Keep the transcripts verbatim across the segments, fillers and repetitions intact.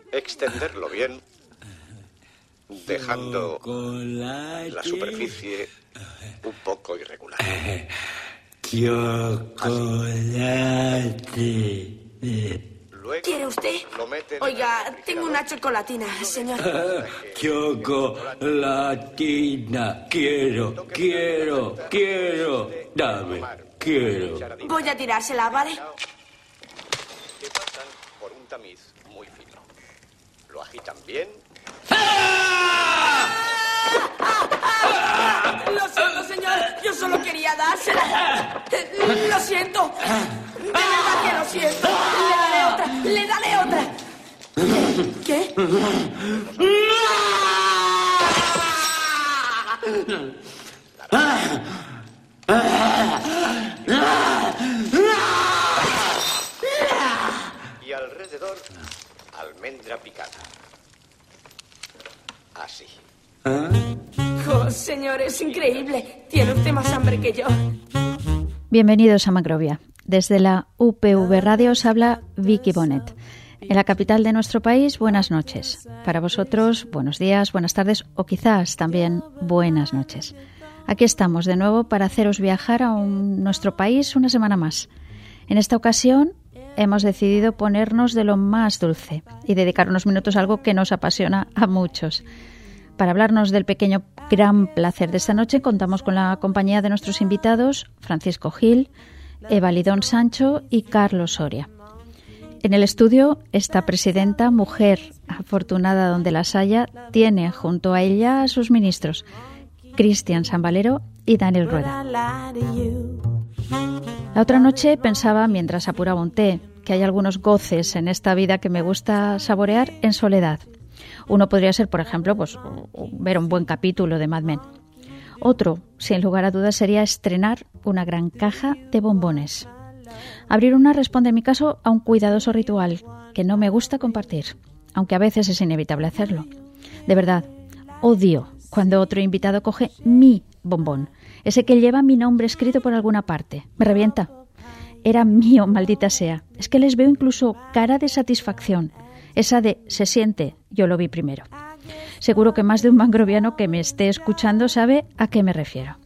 extenderlo bien, dejando la superficie un poco irregular. Chocolate. ¿Quiere usted? Oiga, tengo una chocolatina, señor. Chocolatina. Quiero, quiero, quiero. Dame, quiero. Voy a tirársela, ¿vale? Que pasan por un tamiz muy fino. Lo agitan bien. Lo siento, señor. Yo solo quería dársela. Lo siento. De verdad que lo siento. Le daré otra. Le daré otra. ¿Qué? Y alrededor, almendra picada. Así. Oh, señor, es increíble. Tiene usted más hambre que yo. Bienvenidos a Mangrovia. Desde la U P V Radio os habla Vicky Bonet. En la capital de nuestro país, buenas noches. Para vosotros, buenos días, buenas tardes o quizás también buenas noches. Aquí estamos de nuevo para haceros viajar a un, nuestro país una semana más. En esta ocasión hemos decidido ponernos de lo más dulce y dedicar unos minutos a algo que nos apasiona a muchos. Para hablarnos del pequeño gran placer de esta noche, contamos con la compañía de nuestros invitados, Francisco Gil, Eva Lidón Sancho y Carlos Soria. En el estudio, esta presidenta, mujer afortunada donde las haya, tiene junto a ella a sus ministros, Cristian Sambalero y Daniel Rueda. La otra noche pensaba, mientras apuraba un té, que hay algunos goces en esta vida que me gusta saborear en soledad. Uno podría ser, por ejemplo, pues, ver un buen capítulo de Mad Men. Otro, sin lugar a dudas, sería estrenar una gran caja de bombones. Abrir una responde, en mi caso, a un cuidadoso ritual que no me gusta compartir, aunque a veces es inevitable hacerlo. De verdad, odio cuando otro invitado coge mi bombón, ese que lleva mi nombre escrito por alguna parte. Me revienta. Era mío, maldita sea. Es que les veo incluso cara de satisfacción. Esa de se siente, yo lo vi primero. Seguro que más de un mangroviano que me esté escuchando sabe a qué me refiero.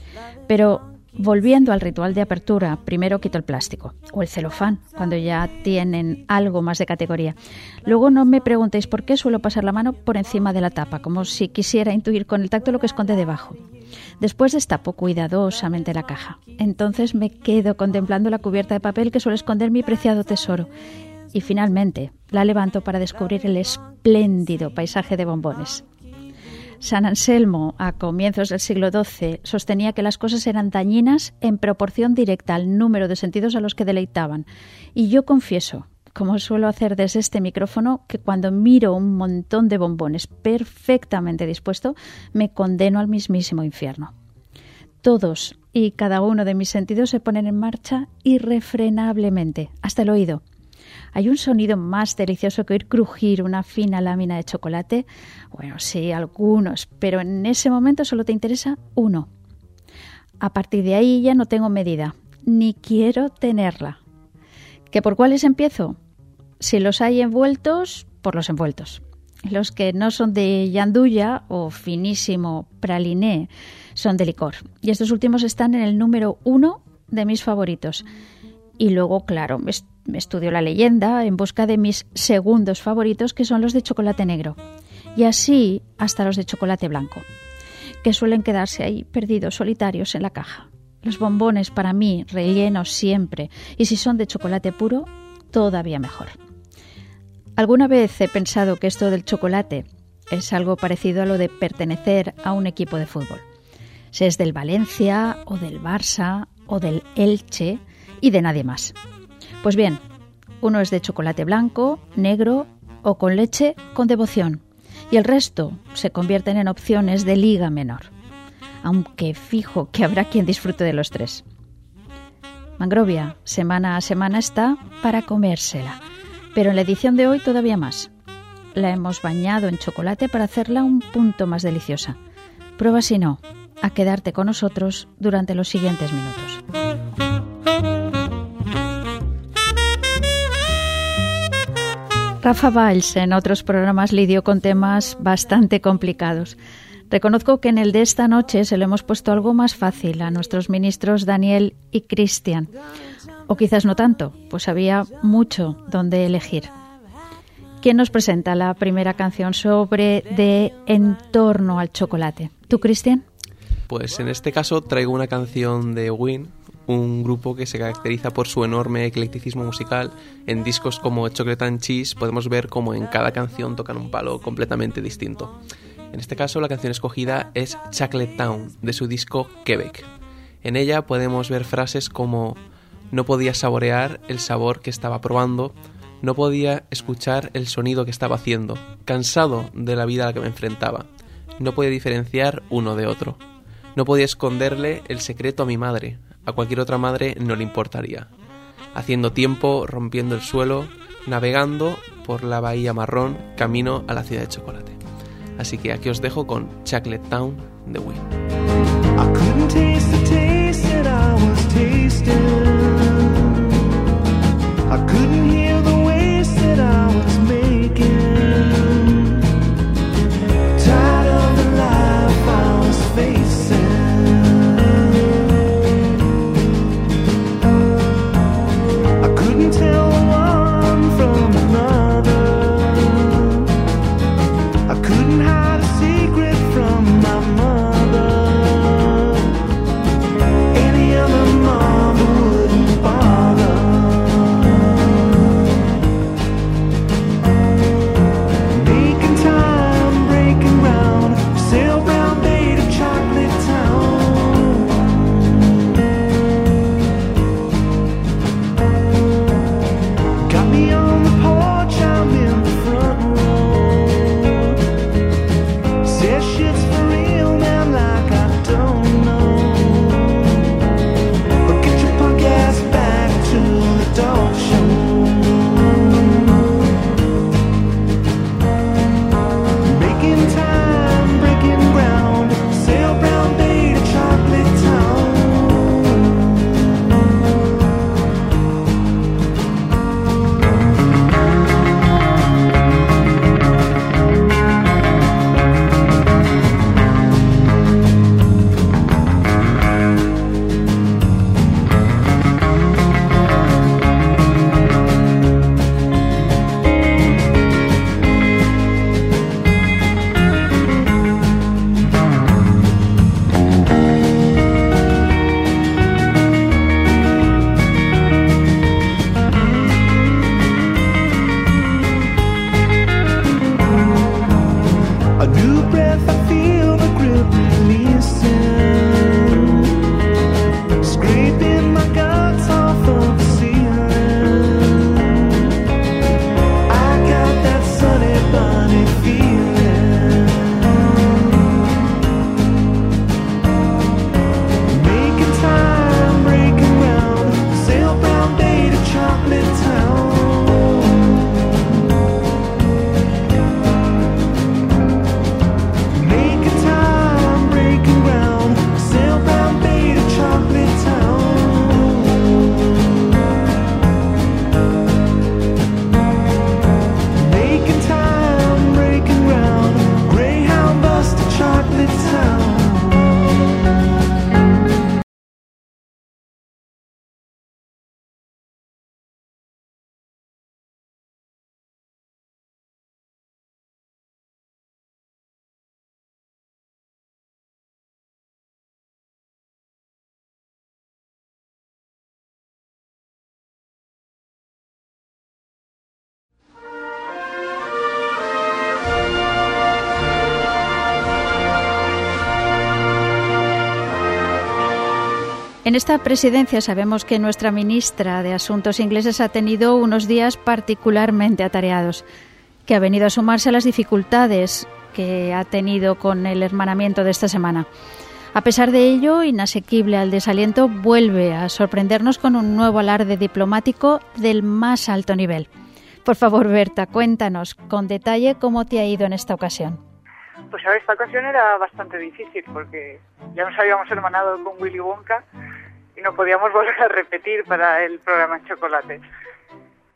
Pero volviendo al ritual de apertura, primero quito el plástico o el celofán, cuando ya tienen algo más de categoría. Luego no me preguntéis por qué suelo pasar la mano por encima de la tapa, como si quisiera intuir con el tacto lo que esconde debajo. Después destapo cuidadosamente la caja. Entonces me quedo contemplando la cubierta de papel que suele esconder mi preciado tesoro. Y finalmente la levanto para descubrir el espléndido paisaje de bombones. San Anselmo, a comienzos del siglo doce, sostenía que las cosas eran dañinas en proporción directa al número de sentidos a los que deleitaban. Y yo confieso, como suelo hacer desde este micrófono, que cuando miro un montón de bombones perfectamente dispuesto, me condeno al mismísimo infierno. Todos y cada uno de mis sentidos se ponen en marcha irrefrenablemente, hasta el oído. ¿Hay un sonido más delicioso que oír crujir una fina lámina de chocolate? Bueno, sí, algunos, pero en ese momento solo te interesa uno. A partir de ahí ya no tengo medida, ni quiero tenerla. ¿Que por cuáles empiezo? Si los hay envueltos, por los envueltos. Los que no son de llandulla o finísimo praliné son de licor. Y estos últimos están en el número uno de mis favoritos. Y luego, claro, me estudio la leyenda en busca de mis segundos favoritos, que son los de chocolate negro. Y así hasta los de chocolate blanco, que suelen quedarse ahí perdidos, solitarios en la caja. Los bombones, para mí, rellenos siempre. Y si son de chocolate puro, todavía mejor. Alguna vez he pensado que esto del chocolate es algo parecido a lo de pertenecer a un equipo de fútbol. Si es del Valencia, o del Barça, o del Elche, y de nadie más. Pues bien, uno es de chocolate blanco, negro o con leche con devoción, y el resto se convierten en opciones de liga menor, aunque fijo que habrá quien disfrute de los tres. Mangrovia, semana a semana, está para comérsela, pero en la edición de hoy todavía más. La hemos bañado en chocolate para hacerla un punto más deliciosa. Prueba, si no, a quedarte con nosotros durante los siguientes minutos. Rafa Valls en otros programas lidió con temas bastante complicados. Reconozco que en el de esta noche se lo hemos puesto algo más fácil a nuestros ministros Daniel y Cristian. O quizás no tanto, pues había mucho donde elegir. ¿Quién nos presenta la primera canción sobre de En torno al chocolate? ¿Tú, Cristian? Pues en este caso traigo una canción de Ween, un grupo que se caracteriza por su enorme eclecticismo musical. En discos como Chocolate and Cheese podemos ver cómo en cada canción tocan un palo completamente distinto. En este caso la canción escogida es Chocolate Town, de su disco Quebec. En ella podemos ver frases como: no podía saborear el sabor que estaba probando, no podía escuchar el sonido que estaba haciendo, cansado de la vida a la que me enfrentaba, no podía diferenciar uno de otro, no podía esconderle el secreto a mi madre, a cualquier otra madre no le importaría. Haciendo tiempo, rompiendo el suelo, navegando por la bahía marrón, camino a la ciudad de chocolate. Así que aquí os dejo con Chocolate Town de Ween. I couldn't taste the taste that I was tasting. I couldn't hear the waste that I was making. Tired of the life I was facing. I couldn't tell one from another. I couldn't hide a secret from my mother. Any other mama wouldn't bother. Making time, breaking ground, sail brown bay to chocolate town. Got me on the porch, I'm in the front row. Says shit's for real, man, like I don't know. But get your punk ass back to the dog show. Making time, breaking ground, sail brown bay to chocolate town. A new breath, I feel the grip releasing, scraping my guts off of the ceiling. I got that sunny bunny feeling. Making time, breaking ground, sail brown bay to chocolate town. Making time, breaking ground, sail brown bay to chocolate town. Making time, breaking ground, Greyhound bus to chocolate town. En esta presidencia sabemos que nuestra ministra de Asuntos Ingleses ha tenido unos días particularmente atareados, que ha venido a sumarse a las dificultades que ha tenido con el hermanamiento de esta semana. A pesar de ello, inasequible al desaliento, vuelve a sorprendernos con un nuevo alarde diplomático del más alto nivel. Por favor, Berta, cuéntanos con detalle cómo te ha ido en esta ocasión. Pues a ver, esta ocasión era bastante difícil porque ya nos habíamos hermanado con Willy Wonka y no podíamos volver a repetir para el programa en chocolate.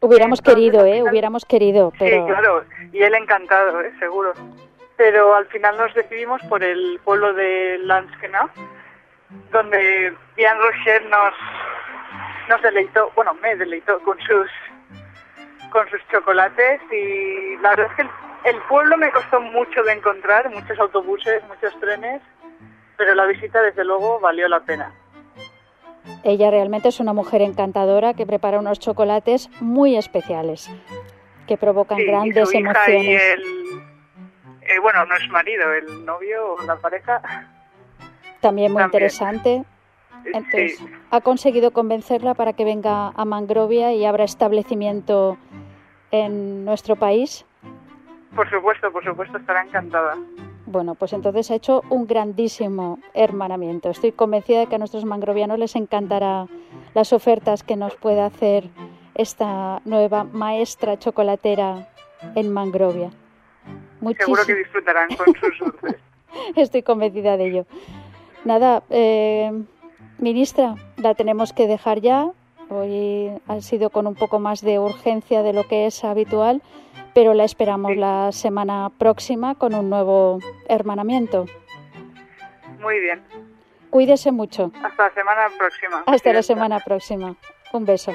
Hubiéramos Entonces, querido, al ¿eh? final- Hubiéramos querido, pero... Sí, claro, y él encantado, ¿eh? Seguro. Pero al final nos decidimos por el pueblo de Lanskena, donde Bian Rocher nos, nos deleitó, bueno, me deleitó con sus con sus chocolates, y la verdad es que el, el pueblo me costó mucho de encontrar, muchos autobuses, muchos trenes, pero la visita desde luego valió la pena. Ella realmente es una mujer encantadora que prepara unos chocolates muy especiales, que provocan Sí, y grandes su hija emociones. y el, eh, bueno, no es marido, el novio o la pareja. También muy también. interesante. Entonces, Sí. ha conseguido convencerla para que venga a Mangrovia y abra establecimiento en nuestro país. Por supuesto, por supuesto, estará encantada. Bueno, pues entonces ha hecho un grandísimo hermanamiento. Estoy convencida de que a nuestros mangrovianos les encantará las ofertas que nos puede hacer esta nueva maestra chocolatera en Mangrovia. Seguro que disfrutarán con sus dulces. Estoy convencida de ello. Nada, eh, ministra, la tenemos que dejar ya. Hoy ha sido con un poco más de urgencia de lo que es habitual, pero la esperamos Sí. la semana próxima con un nuevo hermanamiento. Muy bien. Cuídese mucho. Hasta la semana próxima. Hasta la Presidenta. semana próxima. Un beso.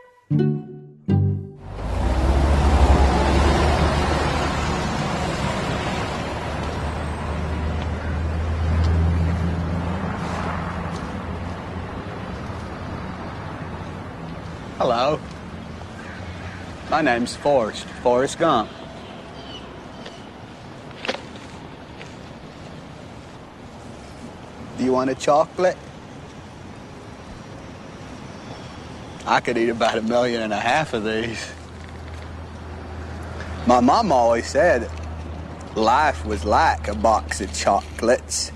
Hello. My name's Forrest, Forrest Gump. Do you want a chocolate? I could eat about a million and a half of these. My mom always said life was like a box of chocolates.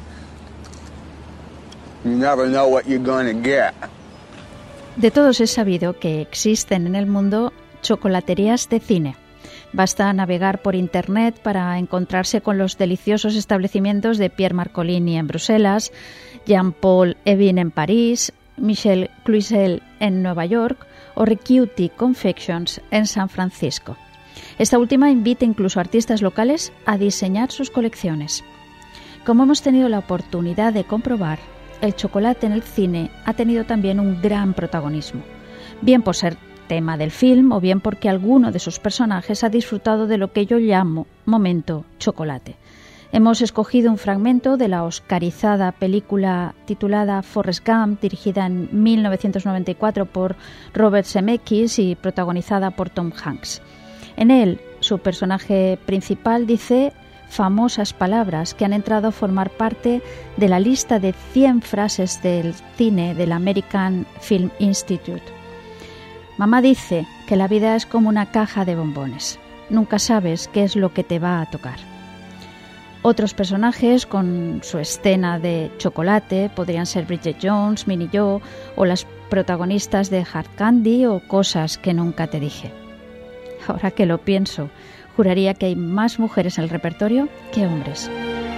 You never know what you're going to get. De todos es sabido que existen en el mundo chocolaterías de cine. Basta navegar por Internet para encontrarse con los deliciosos establecimientos de Pierre Marcolini en Bruselas, Jean-Paul Evin en París, Michel Cluzel en Nueva York o Ricuti Confections en San Francisco. Esta última invita incluso a artistas locales a diseñar sus colecciones. Como hemos tenido la oportunidad de comprobar, el chocolate en el cine ha tenido también un gran protagonismo, bien por ser tema del film o bien porque alguno de sus personajes ha disfrutado de lo que yo llamo momento chocolate. Hemos escogido un fragmento de la oscarizada película titulada Forrest Gump, dirigida en mil novecientos noventa y cuatro por Robert Zemeckis y protagonizada por Tom Hanks. En él, su personaje principal dice famosas palabras que han entrado a formar parte de la lista de cien frases del cine del American Film Institute. Mamá dice que la vida es como una caja de bombones. Nunca sabes qué es lo que te va a tocar. Otros personajes con su escena de chocolate podrían ser Bridget Jones, Minnie Joe o las protagonistas de Hard Candy o Cosas que nunca te dije. Ahora que lo pienso, juraría que hay más mujeres en el repertorio que hombres.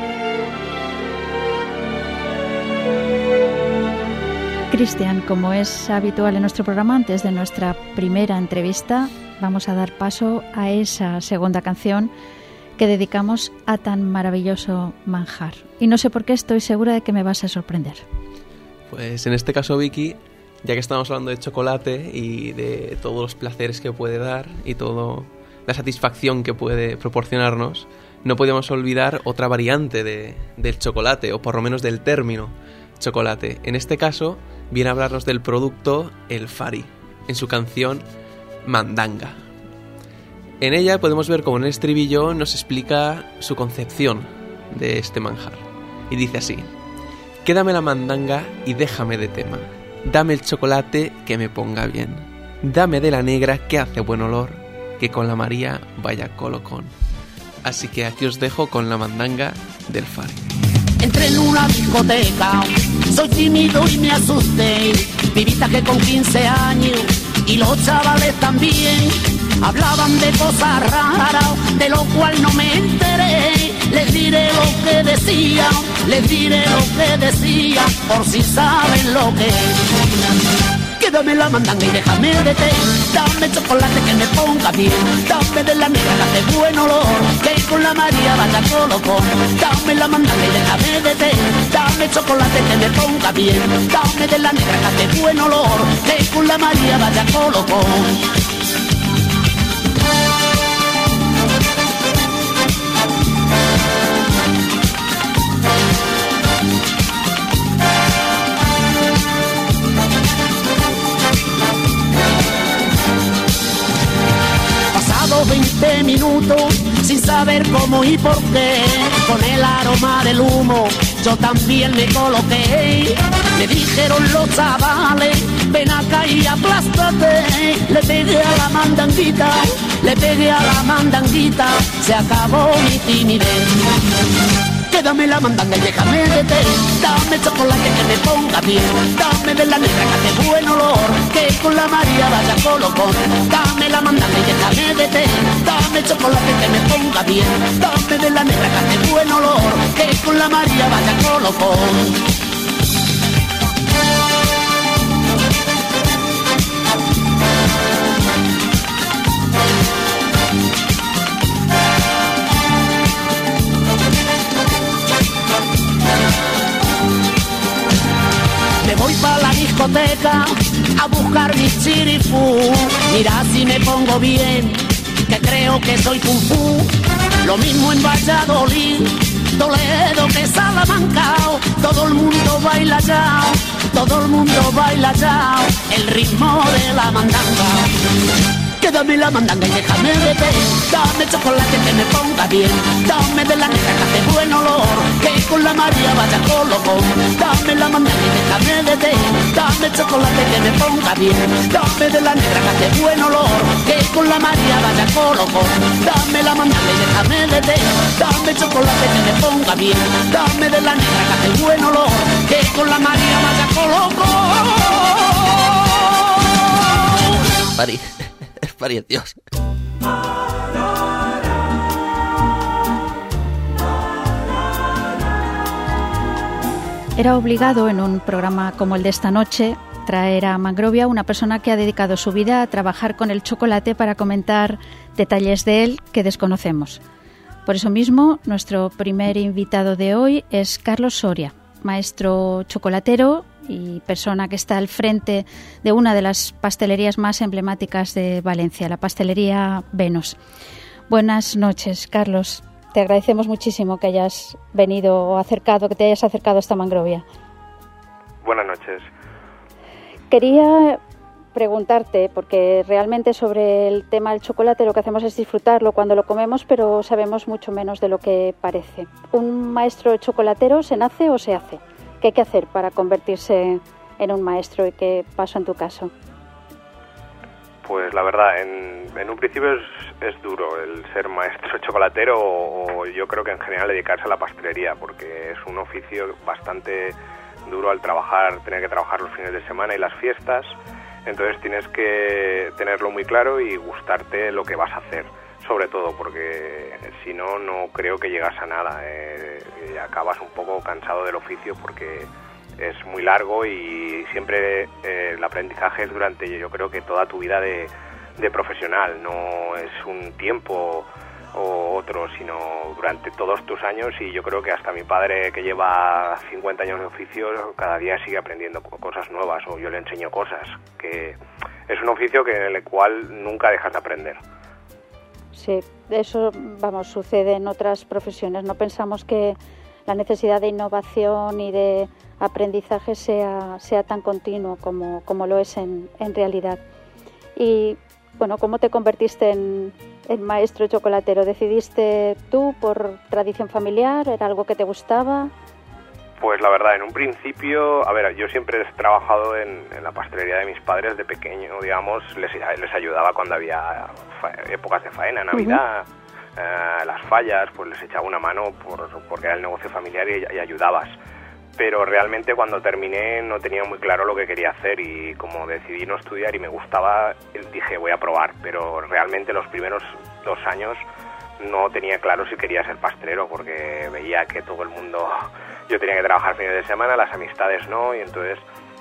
Cristian, como es habitual en nuestro programa, antes de nuestra primera entrevista, vamos a dar paso a esa segunda canción que dedicamos a tan maravilloso manjar. Y no sé por qué estoy segura de que me vas a sorprender. Pues en este caso, Vicky, ya que estamos hablando de chocolate y de todos los placeres que puede dar y toda la satisfacción que puede proporcionarnos, no podíamos olvidar otra variante de, del chocolate, o por lo menos del término chocolate. En este caso, viene a hablarnos del producto El Fari, en su canción Mandanga. En ella podemos ver cómo en el estribillo nos explica su concepción de este manjar. Y dice así: quédame la mandanga y déjame de tema. Dame el chocolate que me ponga bien. Dame de la negra que hace buen olor, que con la María vaya colocón. Así que aquí os dejo con la mandanga del Fari. Entré en una discoteca, soy tímido y me asusté. Pibita que con quince años y los chavales también hablaban de cosas raras, de lo cual no me enteré. Les diré lo que decía, les diré lo que decía, por si saben lo que es. Que dame la mandanga y déjame de té. Dame chocolate que me ponga bien. Dame de la negra que hace buen olor, que con la María vaya colocón. Dame la mandanga y déjame de té. Dame chocolate que me ponga bien. Dame de la negra que hace buen olor, que con la María vaya colocón. veinte minutos sin saber cómo y por qué, con el aroma del humo yo también me coloqué. Me dijeron los chavales, ven acá y aplástate. Le pegué a la mandanguita, le pegué a la mandanguita, se acabó mi timidez. Que dame la mandanga y déjame de té. Dame chocolate que me ponga bien. Dame de la negra que hace buen olor, que con la María vaya colocón. Dame la mandanga y déjame de té. Dame chocolate que me ponga bien. Dame de la negra que hace buen olor, que con la María vaya colocón. Me voy pa' la discoteca a buscar mi chirifú. Mira si me pongo bien, que creo que soy kung fu. Lo mismo en Valladolid, Toledo que Salamanca. Todo el mundo baila ya, todo el mundo baila ya el ritmo de la mandanga. Que dame la mandanga y déjame de té. Dame chocolate que me ponga bien. Dame de la negra que hace buen olor, que con la María vaya colocón. Dame la mandanga y déjame de té. Dame chocolate que me ponga bien. Dame de la negra que hace buen olor, que con la María vaya colocón. Dame la mandanga y déjame de té. Dame chocolate que me ponga bien. Dame de la negra que hace buen olor, que con la María vaya colocón. Pari. María Dios. Era obligado en un programa como el de esta noche traer a Mangrovia una persona que ha dedicado su vida a trabajar con el chocolate para comentar detalles de él que desconocemos. Por eso mismo, nuestro primer invitado de hoy es Carlos Soria, maestro chocolatero y persona que está al frente de una de las pastelerías más emblemáticas de Valencia, la pastelería Venus. Buenas noches, Carlos. Te agradecemos muchísimo que hayas venido o acercado, que te hayas acercado a esta Mangrovia. Buenas noches. Quería preguntarte, porque realmente sobre el tema del chocolate lo que hacemos es disfrutarlo cuando lo comemos, pero sabemos mucho menos de lo que parece. ¿Un maestro chocolatero se nace o se hace? ¿Qué hay que hacer para convertirse en un maestro y qué pasó en tu caso? Pues la verdad, en, en un principio es, es duro el ser maestro chocolatero o, o yo creo que en general dedicarse a la pastelería, porque es un oficio bastante duro al trabajar, tener que trabajar los fines de semana y las fiestas, entonces tienes que tenerlo muy claro y gustarte lo que vas a hacer, sobre todo porque si no, no creo que llegas a nada, eh, y acabas un poco cansado del oficio porque es muy largo y siempre eh, el aprendizaje es durante, yo creo que toda tu vida de, de profesional, no es un tiempo o otro, sino durante todos tus años, y yo creo que hasta mi padre, que lleva cincuenta años de oficio, cada día sigue aprendiendo cosas nuevas, o yo le enseño cosas, que es un oficio que en el cual nunca dejas de aprender. Sí, eso, vamos, sucede en otras profesiones. No pensamos que la necesidad de innovación y de aprendizaje sea, sea tan continuo como, como lo es en, en realidad. Y, bueno, ¿cómo te convertiste en, en maestro chocolatero? ¿Decidiste tú por tradición familiar? ¿Era algo que te gustaba? Pues la verdad, en un principio, a ver, yo siempre he trabajado en, en la pastelería de mis padres de pequeño, digamos, les, les ayudaba cuando había fa, épocas de faena, Navidad, uh-huh. eh, las fallas, pues les echaba una mano por, porque era el negocio familiar y, y ayudabas. Pero realmente cuando terminé no tenía muy claro lo que quería hacer, y como decidí no estudiar y me gustaba, dije voy a probar, pero realmente los primeros dos años no tenía claro si quería ser pastelero, porque veía que todo el mundo, yo tenía que trabajar fines de semana, las amistades no, y entonces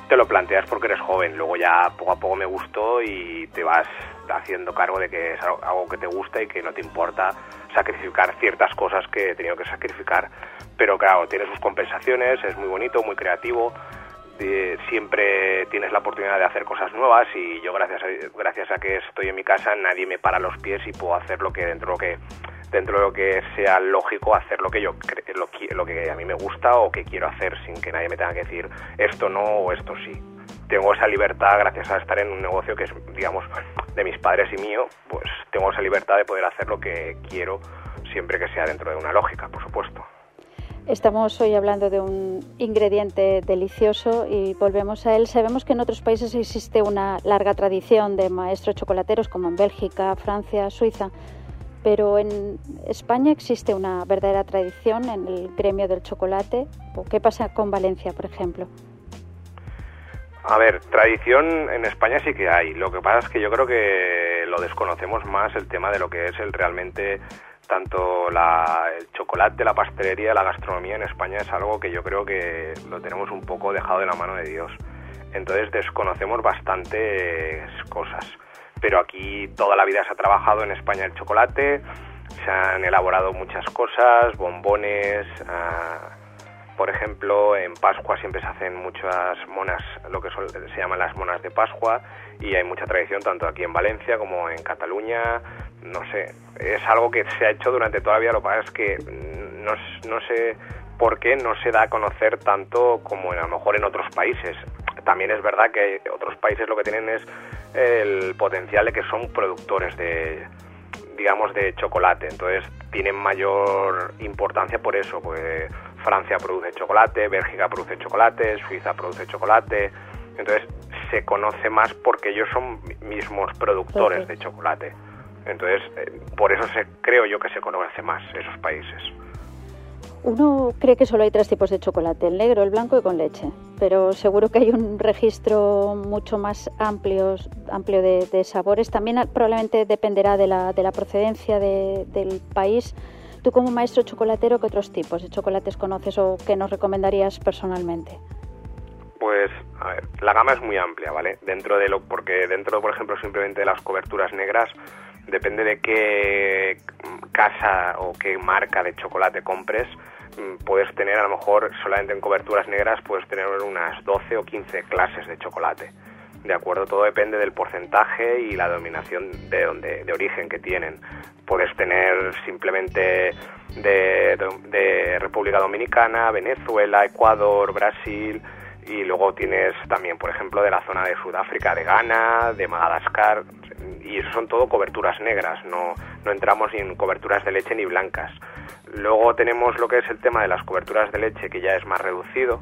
te lo planteas porque eres joven. Luego ya poco a poco me gustó y te vas haciendo cargo de que es algo que te gusta y que no te importa sacrificar ciertas cosas que he tenido que sacrificar. Pero claro, tiene sus compensaciones, es muy bonito, muy creativo. Eh, siempre tienes la oportunidad de hacer cosas nuevas y yo gracias a, gracias a que estoy en mi casa nadie me para los pies y puedo hacer lo que dentro de lo que dentro de lo que sea lógico, hacer lo que yo lo, lo que a mí me gusta o que quiero hacer sin que nadie me tenga que decir esto no o esto sí. Tengo esa libertad gracias a estar en un negocio que es, digamos, de mis padres y mío, pues tengo esa libertad de poder hacer lo que quiero siempre que sea dentro de una lógica, por supuesto. Estamos hoy hablando de un ingrediente delicioso y volvemos a él. Sabemos que en otros países existe una larga tradición de maestros chocolateros, como en Bélgica, Francia, Suiza, pero en España existe una verdadera tradición en el gremio del chocolate. ¿Qué pasa con Valencia, por ejemplo? A ver, tradición en España sí que hay. Lo que pasa es que yo creo que lo desconocemos más, el tema de lo que es el realmente... Tanto la, el chocolate, la pastelería, la gastronomía en España es algo que yo creo que lo tenemos un poco dejado de la mano de Dios. Entonces desconocemos bastantes cosas. Pero aquí toda la vida se ha trabajado en España el chocolate, se han elaborado muchas cosas, bombones, uh, por ejemplo, en Pascua siempre se hacen muchas monas, lo que son, se llaman las monas de Pascua, y hay mucha tradición tanto aquí en Valencia como en Cataluña. No sé, es algo que se ha hecho durante toda la vida, lo que pasa es que no, no sé por qué no se da a conocer tanto como a lo mejor en otros países. También es verdad que otros países lo que tienen es el potencial de que son productores de, digamos, de chocolate, entonces tienen mayor importancia por eso, pues Francia produce chocolate, Bélgica produce chocolate, Suiza produce chocolate, entonces se conoce más porque ellos son mismos productores okay. de chocolate. Entonces, eh, por eso se, creo yo que se conoce más esos países. Uno cree que solo hay tres tipos de chocolate, el negro, el blanco y con leche, pero seguro que hay un registro mucho más amplio, amplio de, de sabores. También probablemente dependerá de la, de la procedencia de, del país. Tú como maestro chocolatero, ¿qué otros tipos de chocolates conoces o qué nos recomendarías personalmente? Pues, a ver, la gama es muy amplia, ¿vale? Dentro de lo, porque dentro, por ejemplo, simplemente de las coberturas negras, depende de qué casa o qué marca de chocolate compres, puedes tener a lo mejor solamente en coberturas negras puedes tener unas doce o quince clases de chocolate. De acuerdo, todo depende del porcentaje y la denominación de donde, de origen que tienen. Puedes tener simplemente de, de, de República Dominicana, Venezuela, Ecuador, Brasil, y luego tienes también, por ejemplo, de la zona de Sudáfrica, de Ghana, de Madagascar, y eso son todo coberturas negras, no, no entramos ni en coberturas de leche ni blancas. Luego tenemos lo que es el tema de las coberturas de leche, que ya es más reducido,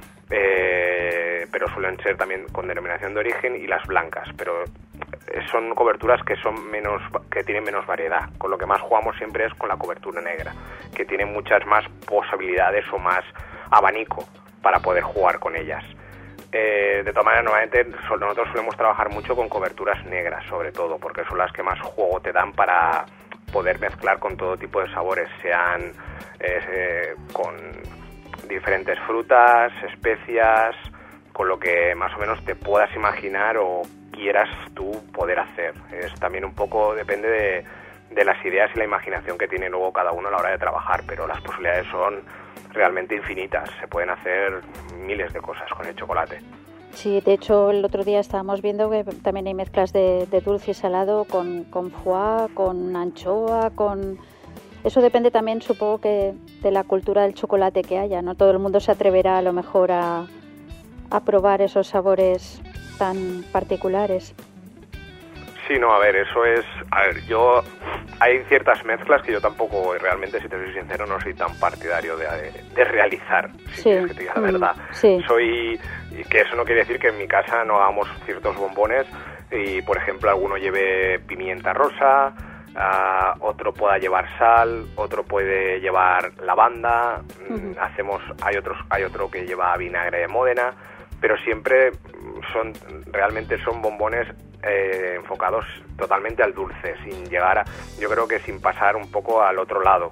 eh, pero suelen ser también con denominación de origen, y las blancas, pero son coberturas que son menos, que tienen menos variedad. Con lo que más jugamos siempre es con la cobertura negra, que tiene muchas más posibilidades o más abanico para poder jugar con ellas. Eh, de todas maneras, normalmente nosotros solemos trabajar mucho con coberturas negras, sobre todo, porque son las que más juego te dan para poder mezclar con todo tipo de sabores, sean eh, con diferentes frutas, especias, con lo que más o menos te puedas imaginar o quieras tú poder hacer. Es también un poco, depende de, de las ideas y la imaginación que tiene luego cada uno a la hora de trabajar, pero las posibilidades son realmente infinitas, se pueden hacer miles de cosas con el chocolate. Sí, de hecho el otro día estábamos viendo que también hay mezclas de, de dulce y salado con, con foie, con anchoa, con... Eso depende también, supongo, que de la cultura del chocolate que haya, no todo el mundo se atreverá a lo mejor a, a probar esos sabores tan particulares. Sí, no, a ver, eso es... A ver, yo... Hay ciertas mezclas que yo tampoco, realmente, si te soy sincero, no soy tan partidario de, de, de realizar, si sí. quieres que te diga la verdad. Sí. Soy... Y que eso no quiere decir que en mi casa no hagamos ciertos bombones y, por ejemplo, alguno lleve pimienta rosa, uh, otro pueda llevar sal, otro puede llevar lavanda, uh-huh. hacemos... Hay otros, hay otro que lleva vinagre de Módena, pero siempre son... Realmente son bombones... Eh, enfocados totalmente al dulce, sin llegar a, yo creo que sin pasar un poco al otro lado.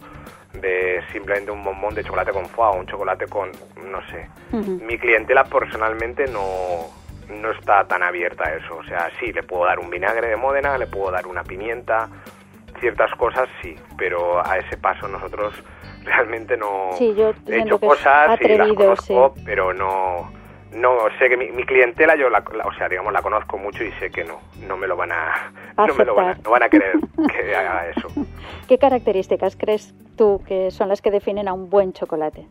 de simplemente un bombón de chocolate con foie o un chocolate con, no sé. Uh-huh. Mi clientela personalmente no, no está tan abierta a eso. O sea, sí, le puedo dar un vinagre de Módena, le puedo dar una pimienta, ciertas cosas sí, pero a ese paso nosotros realmente no... Sí, yo he hecho cosas y las conozco, sí. pero no... No, sé que mi, mi clientela yo la, la, o sea, digamos, la conozco mucho y sé que no, no me lo van a, no me lo van a, no van a querer que haga eso. ¿Qué características crees tú que son las que definen a un buen chocolate?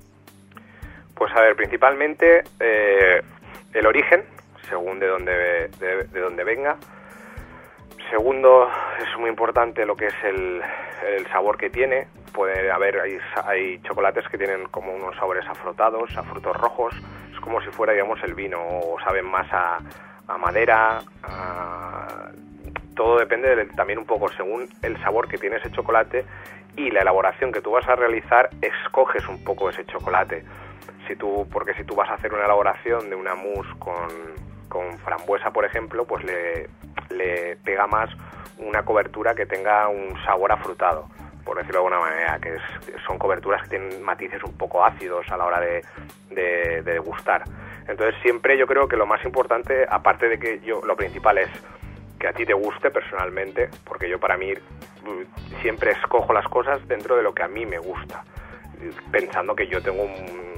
Pues a ver, principalmente eh, el origen, según de dónde de, de dónde venga. Segundo, es muy importante lo que es el, el sabor que tiene. Puede haber, hay, hay chocolates que tienen como unos sabores afrutados, a frutos rojos. Es como si fuera, digamos, el vino, o saben más a, a madera. A... Todo depende de, también un poco según el sabor que tiene ese chocolate y la elaboración que tú vas a realizar, escoges un poco ese chocolate. Si tú, porque si tú vas a hacer una elaboración de una mousse con, con frambuesa, por ejemplo, pues le, le pega más una cobertura que tenga un sabor afrutado, por decirlo de alguna manera, que es, son coberturas que tienen matices un poco ácidos a la hora de, de, de degustar. Entonces siempre yo creo que lo más importante, aparte de que yo, lo principal es que a ti te guste personalmente, porque yo para mí siempre escojo las cosas dentro de lo que a mí me gusta, pensando que yo tengo un,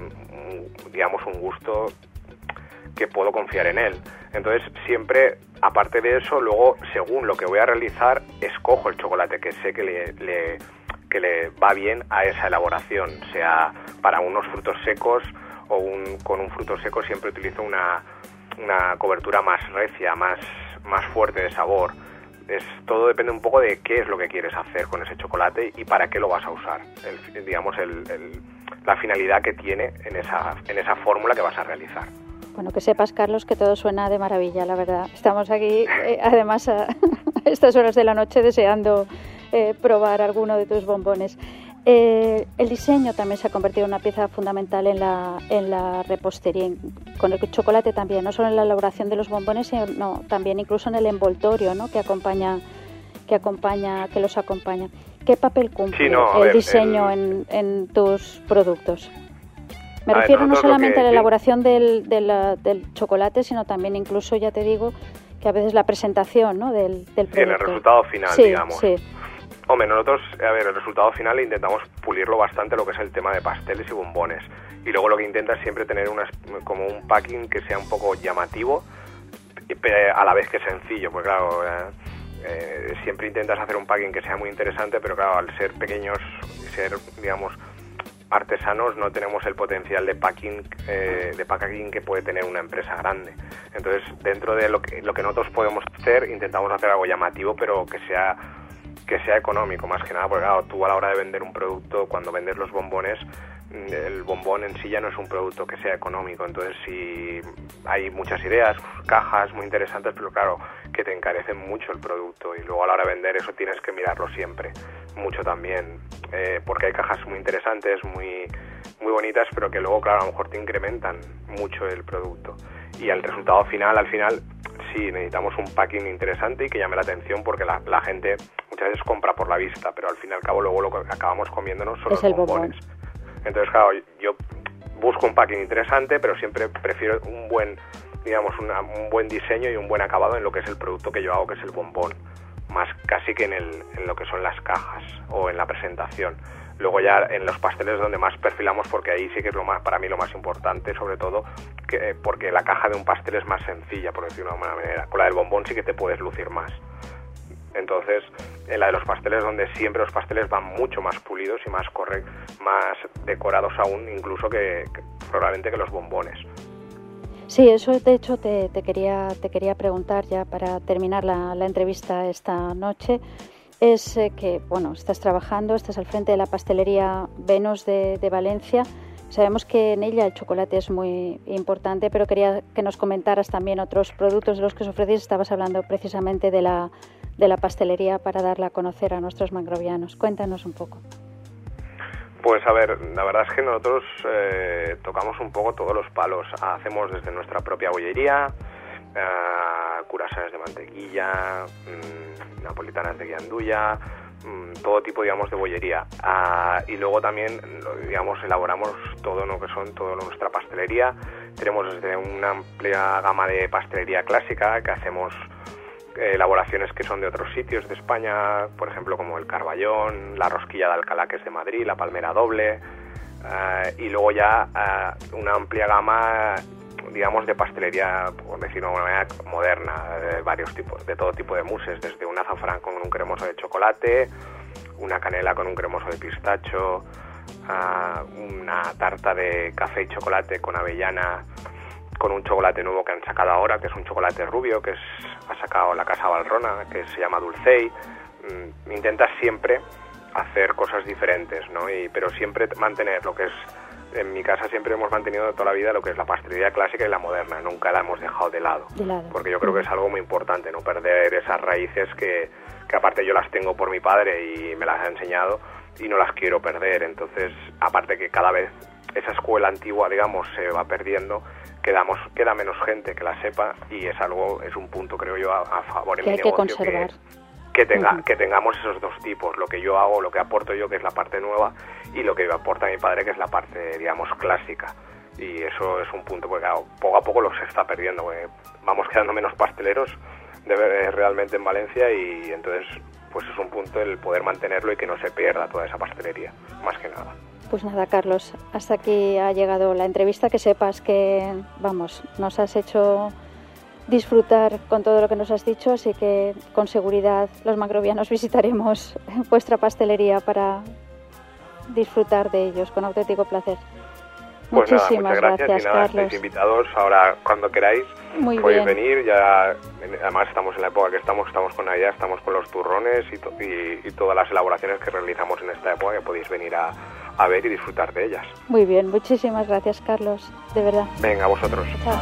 un digamos un gusto que puedo confiar en él. Entonces siempre, aparte de eso, luego según lo que voy a realizar, escojo el chocolate que sé que le, le, que le va bien a esa elaboración, sea para unos frutos secos o un, con un fruto seco siempre utilizo una, una cobertura más recia, más, más fuerte de sabor. Es, todo depende un poco de qué es lo que quieres hacer con ese chocolate y para qué lo vas a usar, el, digamos el, el, la finalidad que tiene en esa, en esa fórmula que vas a realizar. Bueno, que sepas, Carlos, que todo suena de maravilla, la verdad. Estamos aquí, eh, además, a estas horas de la noche deseando eh, probar alguno de tus bombones. Eh, el diseño también se ha convertido en una pieza fundamental en la, en la repostería, con el chocolate también, no solo en la elaboración de los bombones, sino también incluso en el envoltorio, ¿no?, que acompaña, que acompaña, que los acompaña. ¿Qué papel cumple sí, no, el ver, diseño el... en, en tus productos? Me a refiero ver, no solamente que, a la elaboración sí. del, del, del chocolate, sino también incluso, ya te digo, que a veces la presentación, ¿no?, del, del producto. Sí, en el resultado final, sí, digamos. Sí. Hombre, nosotros, a ver, el resultado final intentamos pulirlo bastante, lo que es el tema de pasteles y bombones. Y luego lo que intenta es siempre tener unas, como un packing que sea un poco llamativo, a la vez que sencillo, pues claro, eh, siempre intentas hacer un packing que sea muy interesante, pero claro, al ser pequeños y ser, digamos, artesanos, no tenemos el potencial de packing eh, de packaging que puede tener una empresa grande. Entonces, dentro de lo que, lo que nosotros podemos hacer, intentamos hacer algo llamativo, pero que sea que sea económico, más que nada, porque claro, tú a la hora de vender un producto, cuando vendes los bombones, el bombón en sí ya no es un producto que sea económico. Entonces, si hay muchas ideas, cajas muy interesantes, pero claro, que te encarecen mucho el producto, y luego a la hora de vender eso tienes que mirarlo siempre mucho también, eh, porque hay cajas muy interesantes, muy muy bonitas, pero que luego, claro, a lo mejor te incrementan mucho el producto. Y el resultado final, al final, sí, necesitamos un packing interesante y que llame la atención, porque la, la gente muchas veces compra por la vista, pero al fin y al cabo luego lo que acabamos comiéndonos son es los el bombones. Bombón. Entonces, claro, yo busco un packing interesante, pero siempre prefiero un buen, digamos, una, un buen diseño y un buen acabado en lo que es el producto que yo hago, que es el bombón, más casi que en, el, en lo que son las cajas o en la presentación. Luego ya en los pasteles es donde más perfilamos, porque ahí sí que es lo más, para mí lo más importante, sobre todo que, porque la caja de un pastel es más sencilla, por decirlo de alguna manera. Con la del bombón sí que te puedes lucir más. Entonces, en la de los pasteles, donde siempre los pasteles van mucho más pulidos y más corre, más decorados aún, incluso que, que probablemente que los bombones. Sí, eso de hecho te, te quería te quería preguntar ya para terminar la, la entrevista esta noche. Es eh, que, bueno, estás trabajando, estás al frente de la pastelería Venus de, de Valencia. Sabemos que en ella el chocolate es muy importante, pero quería que nos comentaras también otros productos de los que os ofrecéis. Estabas hablando precisamente de la, de la pastelería para darla a conocer a nuestros mangrovianos. Cuéntanos un poco. Pues a ver, la verdad es que nosotros eh, tocamos un poco todos los palos. Hacemos desde nuestra propia bollería, eh, curasanes de mantequilla, mmm, napolitanas de guiandulla, mmm, todo tipo, digamos, de bollería. Ah, y luego también, digamos, elaboramos todo lo que son, toda nuestra pastelería. Tenemos desde una amplia gama de pastelería clásica, que hacemos eh, elaboraciones que son de otros sitios de España, por ejemplo, como el Carballón, la rosquilla de Alcalá, que es de Madrid, la palmera doble, eh, y luego ya eh, una amplia gama, digamos, de pastelería, por decirlo de alguna manera, moderna, de varios tipos, de todo tipo de mousses, desde un azafrán con un cremoso de chocolate, una canela con un cremoso de pistacho, uh, una tarta de café y chocolate con avellana, con un chocolate nuevo que han sacado ahora, que es un chocolate rubio, que es, ha sacado la Casa Valrona, que se llama Dulcey. Mm, intentas siempre hacer cosas diferentes, ¿no? Y, pero siempre mantener lo que es, en mi casa siempre hemos mantenido toda la vida lo que es la pastelería clásica y la moderna, nunca la hemos dejado de lado, de lado. Porque yo creo que es algo muy importante, no perder esas raíces que, que aparte yo las tengo por mi padre y me las ha enseñado y no las quiero perder. Entonces, aparte que cada vez esa escuela antigua, digamos, se va perdiendo, quedamos, queda menos gente que la sepa, y es algo, es un punto, creo yo, a, a favor en que mi hay que negocio, conservar. Que, que, tenga, uh-huh. que tengamos esos dos tipos, lo que yo hago, lo que aporto yo, que es la parte nueva, y lo que aporta mi padre, que es la parte, digamos, clásica. Y eso es un punto, porque claro, poco a poco lo se está perdiendo, porque vamos quedando menos pasteleros de, realmente en Valencia, y entonces pues es un punto el poder mantenerlo y que no se pierda toda esa pastelería, más que nada. Pues nada, Carlos, hasta aquí ha llegado la entrevista. Que sepas que, vamos, nos has hecho disfrutar con todo lo que nos has dicho, así que con seguridad los macrobianos visitaremos vuestra pastelería para disfrutar de ellos con auténtico placer. Pues Muchísimas nada, muchas gracias, gracias, y nada, Carlos. estáis invitados ahora cuando queráis. Muy podéis bien. venir, ya además estamos en la época que estamos, estamos con Navidad, estamos con los turrones y, to, y, y todas las elaboraciones que realizamos en esta época, que podéis venir a, a ver y disfrutar de ellas. Muy bien, muchísimas gracias, Carlos, de verdad. Venga, a vosotros. Chao.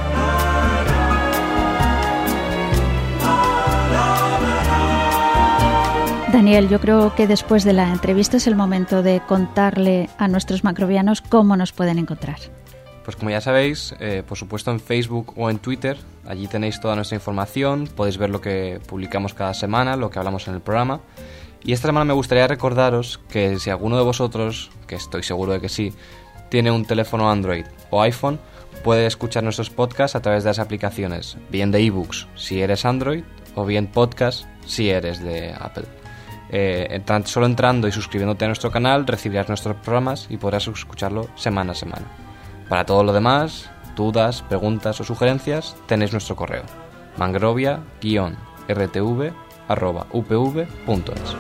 Daniel, yo creo que después de la entrevista es el momento de contarle a nuestros macrobianos cómo nos pueden encontrar. Pues como ya sabéis, eh, por supuesto en Facebook o en Twitter, allí tenéis toda nuestra información, podéis ver lo que publicamos cada semana, lo que hablamos en el programa. Y esta semana me gustaría recordaros que si alguno de vosotros, que estoy seguro de que sí, tiene un teléfono Android o iPhone, puede escuchar nuestros podcasts a través de las aplicaciones, bien de ebooks si eres Android, o bien podcast si eres de Apple. Eh, entran, solo entrando y suscribiéndote a nuestro canal recibirás nuestros programas y podrás escucharlo semana a semana. Para todo lo demás, dudas, preguntas o sugerencias, tenéis nuestro correo mangrovia guion r t v arroba u p v punto es.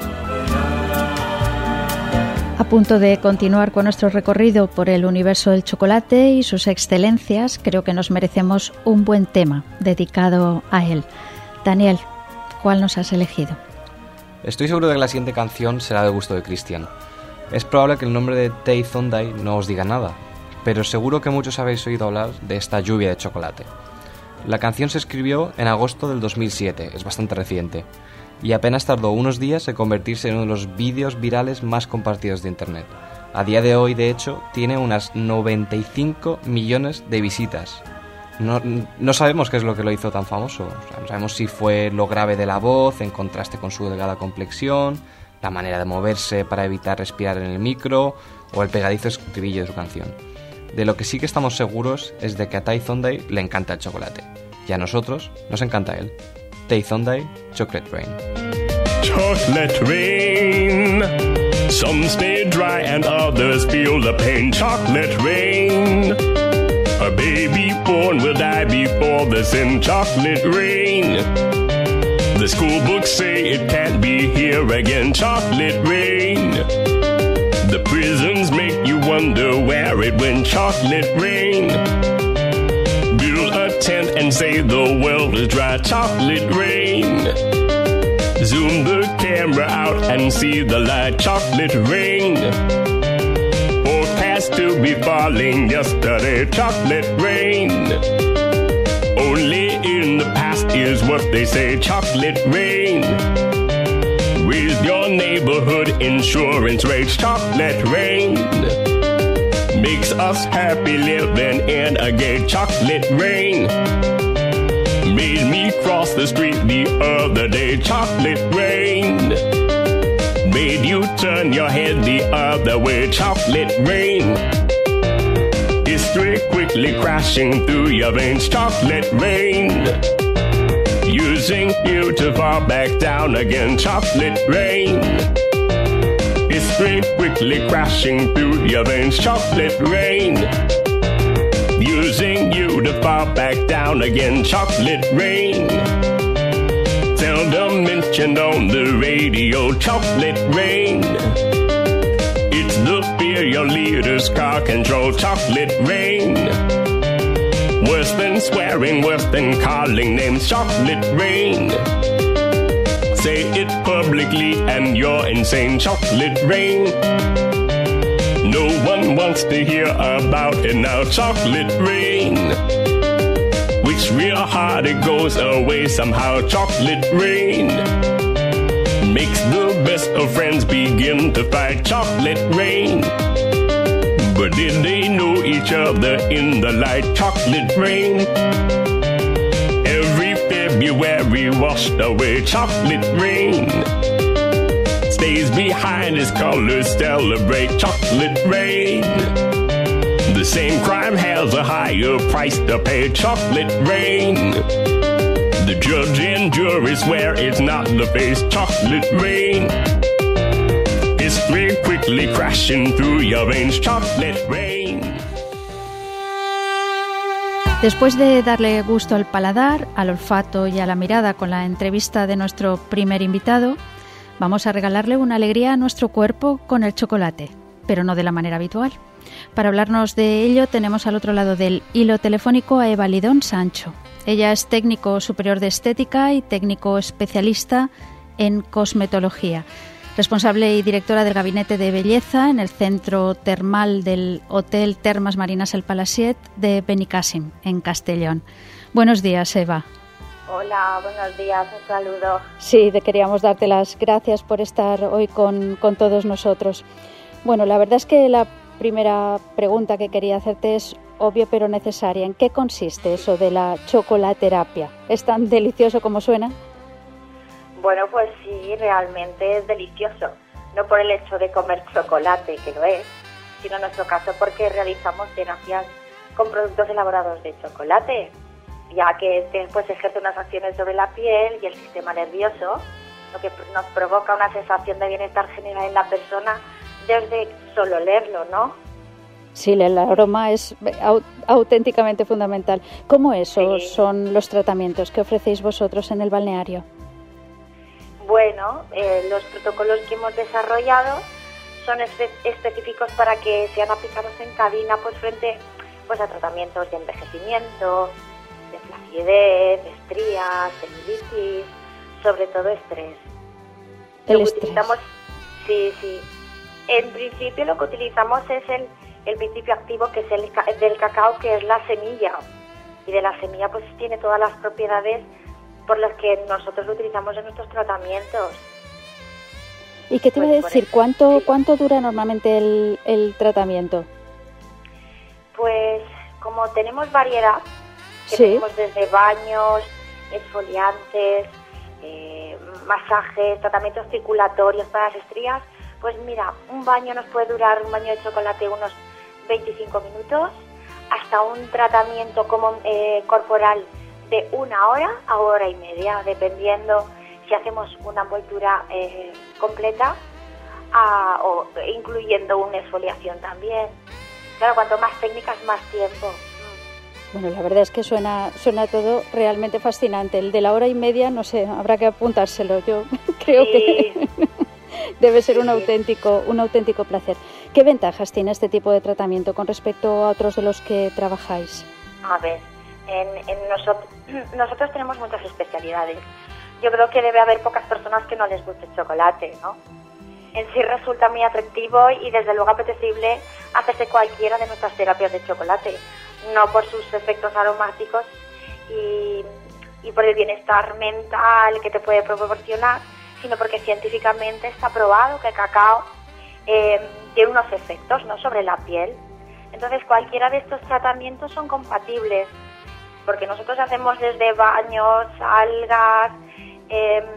A punto de continuar con nuestro recorrido por el universo del chocolate y sus excelencias, creo que nos merecemos un buen tema dedicado a él. Daniel, ¿cuál nos has elegido? Estoy seguro de que la siguiente canción será del gusto de Cristian. Es probable que el nombre de Tay Sunday no os diga nada, pero seguro que muchos habéis oído hablar de esta lluvia de chocolate. La canción se escribió en agosto del dos mil siete, es bastante reciente, y apenas tardó unos días en convertirse en uno de los vídeos virales más compartidos de Internet. A día de hoy, de hecho, tiene unas noventa y cinco millones de visitas. No, no sabemos qué es lo que lo hizo tan famoso. O sea, no sabemos si fue lo grave de la voz en contraste con su delgada complexión, la manera de moverse para evitar respirar en el micro o el pegadizo estribillo de su canción. De lo que sí que estamos seguros es de que a Tay Sunday le encanta el chocolate. Y a nosotros nos encanta él. Tay Sunday, Chocolate Rain. Chocolate rain. Some stay dry and others feel the pain. Chocolate rain. A baby born will die before the sin. Chocolate rain. The school books say it can't be here again. Chocolate rain. The prisons make you wonder where it went. Chocolate rain. Build a tent and say the world is dry. Chocolate rain. Zoom the camera out and see the light. Chocolate rain. Forecast to be falling yesterday. Chocolate rain. Only in the past is what they say. Chocolate rain. Raise your neighborhood insurance rates. Chocolate rain. Makes us happy living in a gay. Chocolate rain. Made me cross the street the other day. Chocolate rain. made you turn your head the other way. Chocolate rain. History quickly crashing through your veins. Chocolate rain. Using you to fall back down again. Chocolate rain. History quickly crashing through your veins. Chocolate rain. Using you to fall back down again. Chocolate rain. Seldom mentioned on the radio. Chocolate rain. It's the fear your leaders car control. Chocolate rain. Worse than swearing, worse than calling names. Chocolate rain. Say it publicly and you're insane. Chocolate rain. No one wants to hear about it now. Chocolate rain. Which real hard it goes away somehow. Chocolate rain. Makes the best of friends begin to fight. Chocolate rain. But did they know each other in the light? Chocolate rain. Every February washed away. Chocolate rain. Stays behind his colors celebrate. Chocolate rain. The same crime has a higher price to pay. Chocolate rain. The judge and jury swear it's not the face. Chocolate rain. History quickly crashing through your veins. Chocolate rain. Después de darle gusto al paladar, al olfato y a la mirada con la entrevista de nuestro primer invitado, vamos a regalarle una alegría a nuestro cuerpo con el chocolate, pero no de la manera habitual. Para hablarnos de ello tenemos al otro lado del hilo telefónico a Eva Lidón Sancho. Ella es técnico superior de estética y técnico especialista en cosmetología, responsable y directora del Gabinete de Belleza en el centro termal del Hotel Termas Marinas El Palacet de Benicàssim, en Castellón. Buenos días, Eva. Hola, buenos días, un saludo. Sí, te queríamos darte las gracias por estar hoy con, con todos nosotros. Bueno, la verdad es que la primera pregunta que quería hacerte es obvia pero necesaria. ¿En qué consiste eso de la chocolaterapia? ¿Es tan delicioso como suena? Bueno, pues sí, realmente es delicioso. No por el hecho de comer chocolate, que lo es, sino en nuestro caso porque realizamos terapias con productos elaborados de chocolate, ya que este pues ejerce unas acciones sobre la piel y el sistema nervioso, lo que nos provoca una sensación de bienestar general en la persona desde solo leerlo, ¿no? Sí, el aroma es au- auténticamente fundamental. ¿Cómo esos sí. son los tratamientos que ofrecéis vosotros en el balneario? Bueno, eh, los protocolos que hemos desarrollado son espe- específicos para que sean aplicados en cabina pues frente pues a tratamientos de envejecimiento, de flacidez, de estrías, celulitis, sobre todo estrés. El lo que estrés. utilizamos, sí, sí. En principio lo que utilizamos es el, el principio activo que es el ca- del cacao, que es la semilla. Y de la semilla pues tiene todas las propiedades por las que nosotros lo utilizamos en nuestros tratamientos. ¿Y qué te iba a Pues, decir? por ¿Cuánto, ¿Cuánto dura normalmente el, el tratamiento? Pues como tenemos variedad, que Sí. tenemos desde baños, exfoliantes, eh, masajes, tratamientos circulatorios para las estrías, pues mira, un baño nos puede durar, un baño de chocolate, unos veinticinco minutos, hasta un tratamiento como eh, corporal de una hora a hora y media, dependiendo si hacemos una envoltura eh, completa a, o incluyendo una exfoliación también. Claro, cuanto más técnicas, más tiempo. Bueno, la verdad es que suena, suena todo realmente fascinante. El de la hora y media, no sé, habrá que apuntárselo. Yo creo Sí. que debe ser un auténtico, un auténtico placer. ¿Qué ventajas tiene este tipo de tratamiento con respecto a otros de los que trabajáis? A ver, en, en nosotros, nosotros tenemos muchas especialidades. Yo creo que debe haber pocas personas que no les guste el chocolate, ¿no? En sí resulta muy atractivo y desde luego apetecible hacerse cualquiera de nuestras terapias de chocolate, no por sus efectos aromáticos y, y por el bienestar mental que te puede proporcionar, sino porque científicamente está probado que el cacao eh, tiene unos efectos, ¿no?, sobre la piel. Entonces cualquiera de estos tratamientos son compatibles, porque nosotros hacemos desde baños, algas, eh,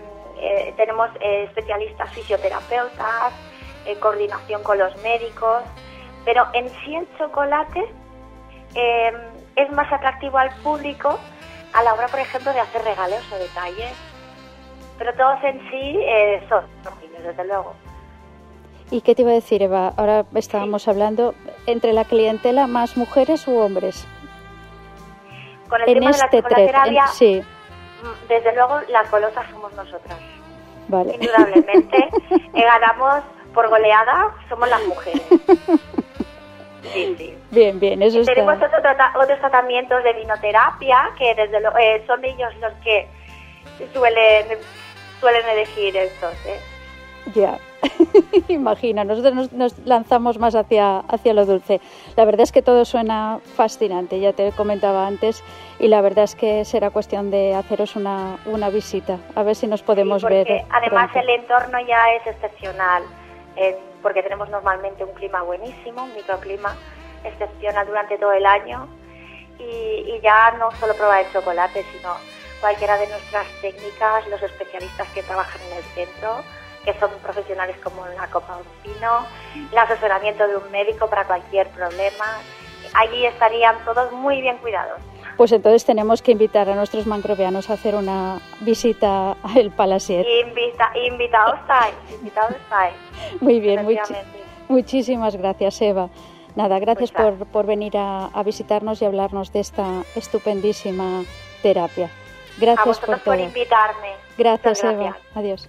eh, tenemos eh, especialistas fisioterapeutas, eh, coordinación con los médicos, pero en sí el chocolate eh, es más atractivo al público a la hora, por ejemplo, de hacer regalos o detalles, pero todos en sí eh, son niños, desde luego. ¿Y qué te iba a decir, Eva? Ahora estábamos sí. hablando, ¿entre la clientela más mujeres u hombres? Con el en tema este de la chocolaterapia, en, sí. desde luego las golosas somos nosotras. Vale. Indudablemente, eh, ganamos por goleada, somos las mujeres. Sí, sí. Bien, bien, eso está. Tenemos otro trata- otros tratamientos de vinoterapia, que desde lo, eh, son ellos los que suelen, suelen elegir estos, ¿eh? Ya. Imagina, nosotros nos, nos lanzamos más hacia, hacia lo dulce. La verdad es que todo suena fascinante, ya te comentaba antes, y la verdad es que será cuestión de haceros una, una visita, a ver si nos podemos sí, porque ver. Además pronto. El entorno ya es excepcional, eh, porque tenemos normalmente un clima buenísimo, un microclima excepcional durante todo el año, y, y ya no solo probar el chocolate, sino cualquiera de nuestras técnicas, los especialistas que trabajan en el centro, que son profesionales como la copa de un pino, el asesoramiento de un médico para cualquier problema. Allí estarían todos muy bien cuidados. Pues entonces tenemos que invitar a nuestros mangrovianos a hacer una visita al Palasiet. Invita, invitados estáis, invitados estáis. Muy bien, muchi- muchísimas gracias, Eva. Nada, gracias pues por, por venir a, a visitarnos y hablarnos de esta estupendísima terapia. Gracias a vosotros por todo. por invitarme. Gracias, Muchas Eva. gracias. Adiós.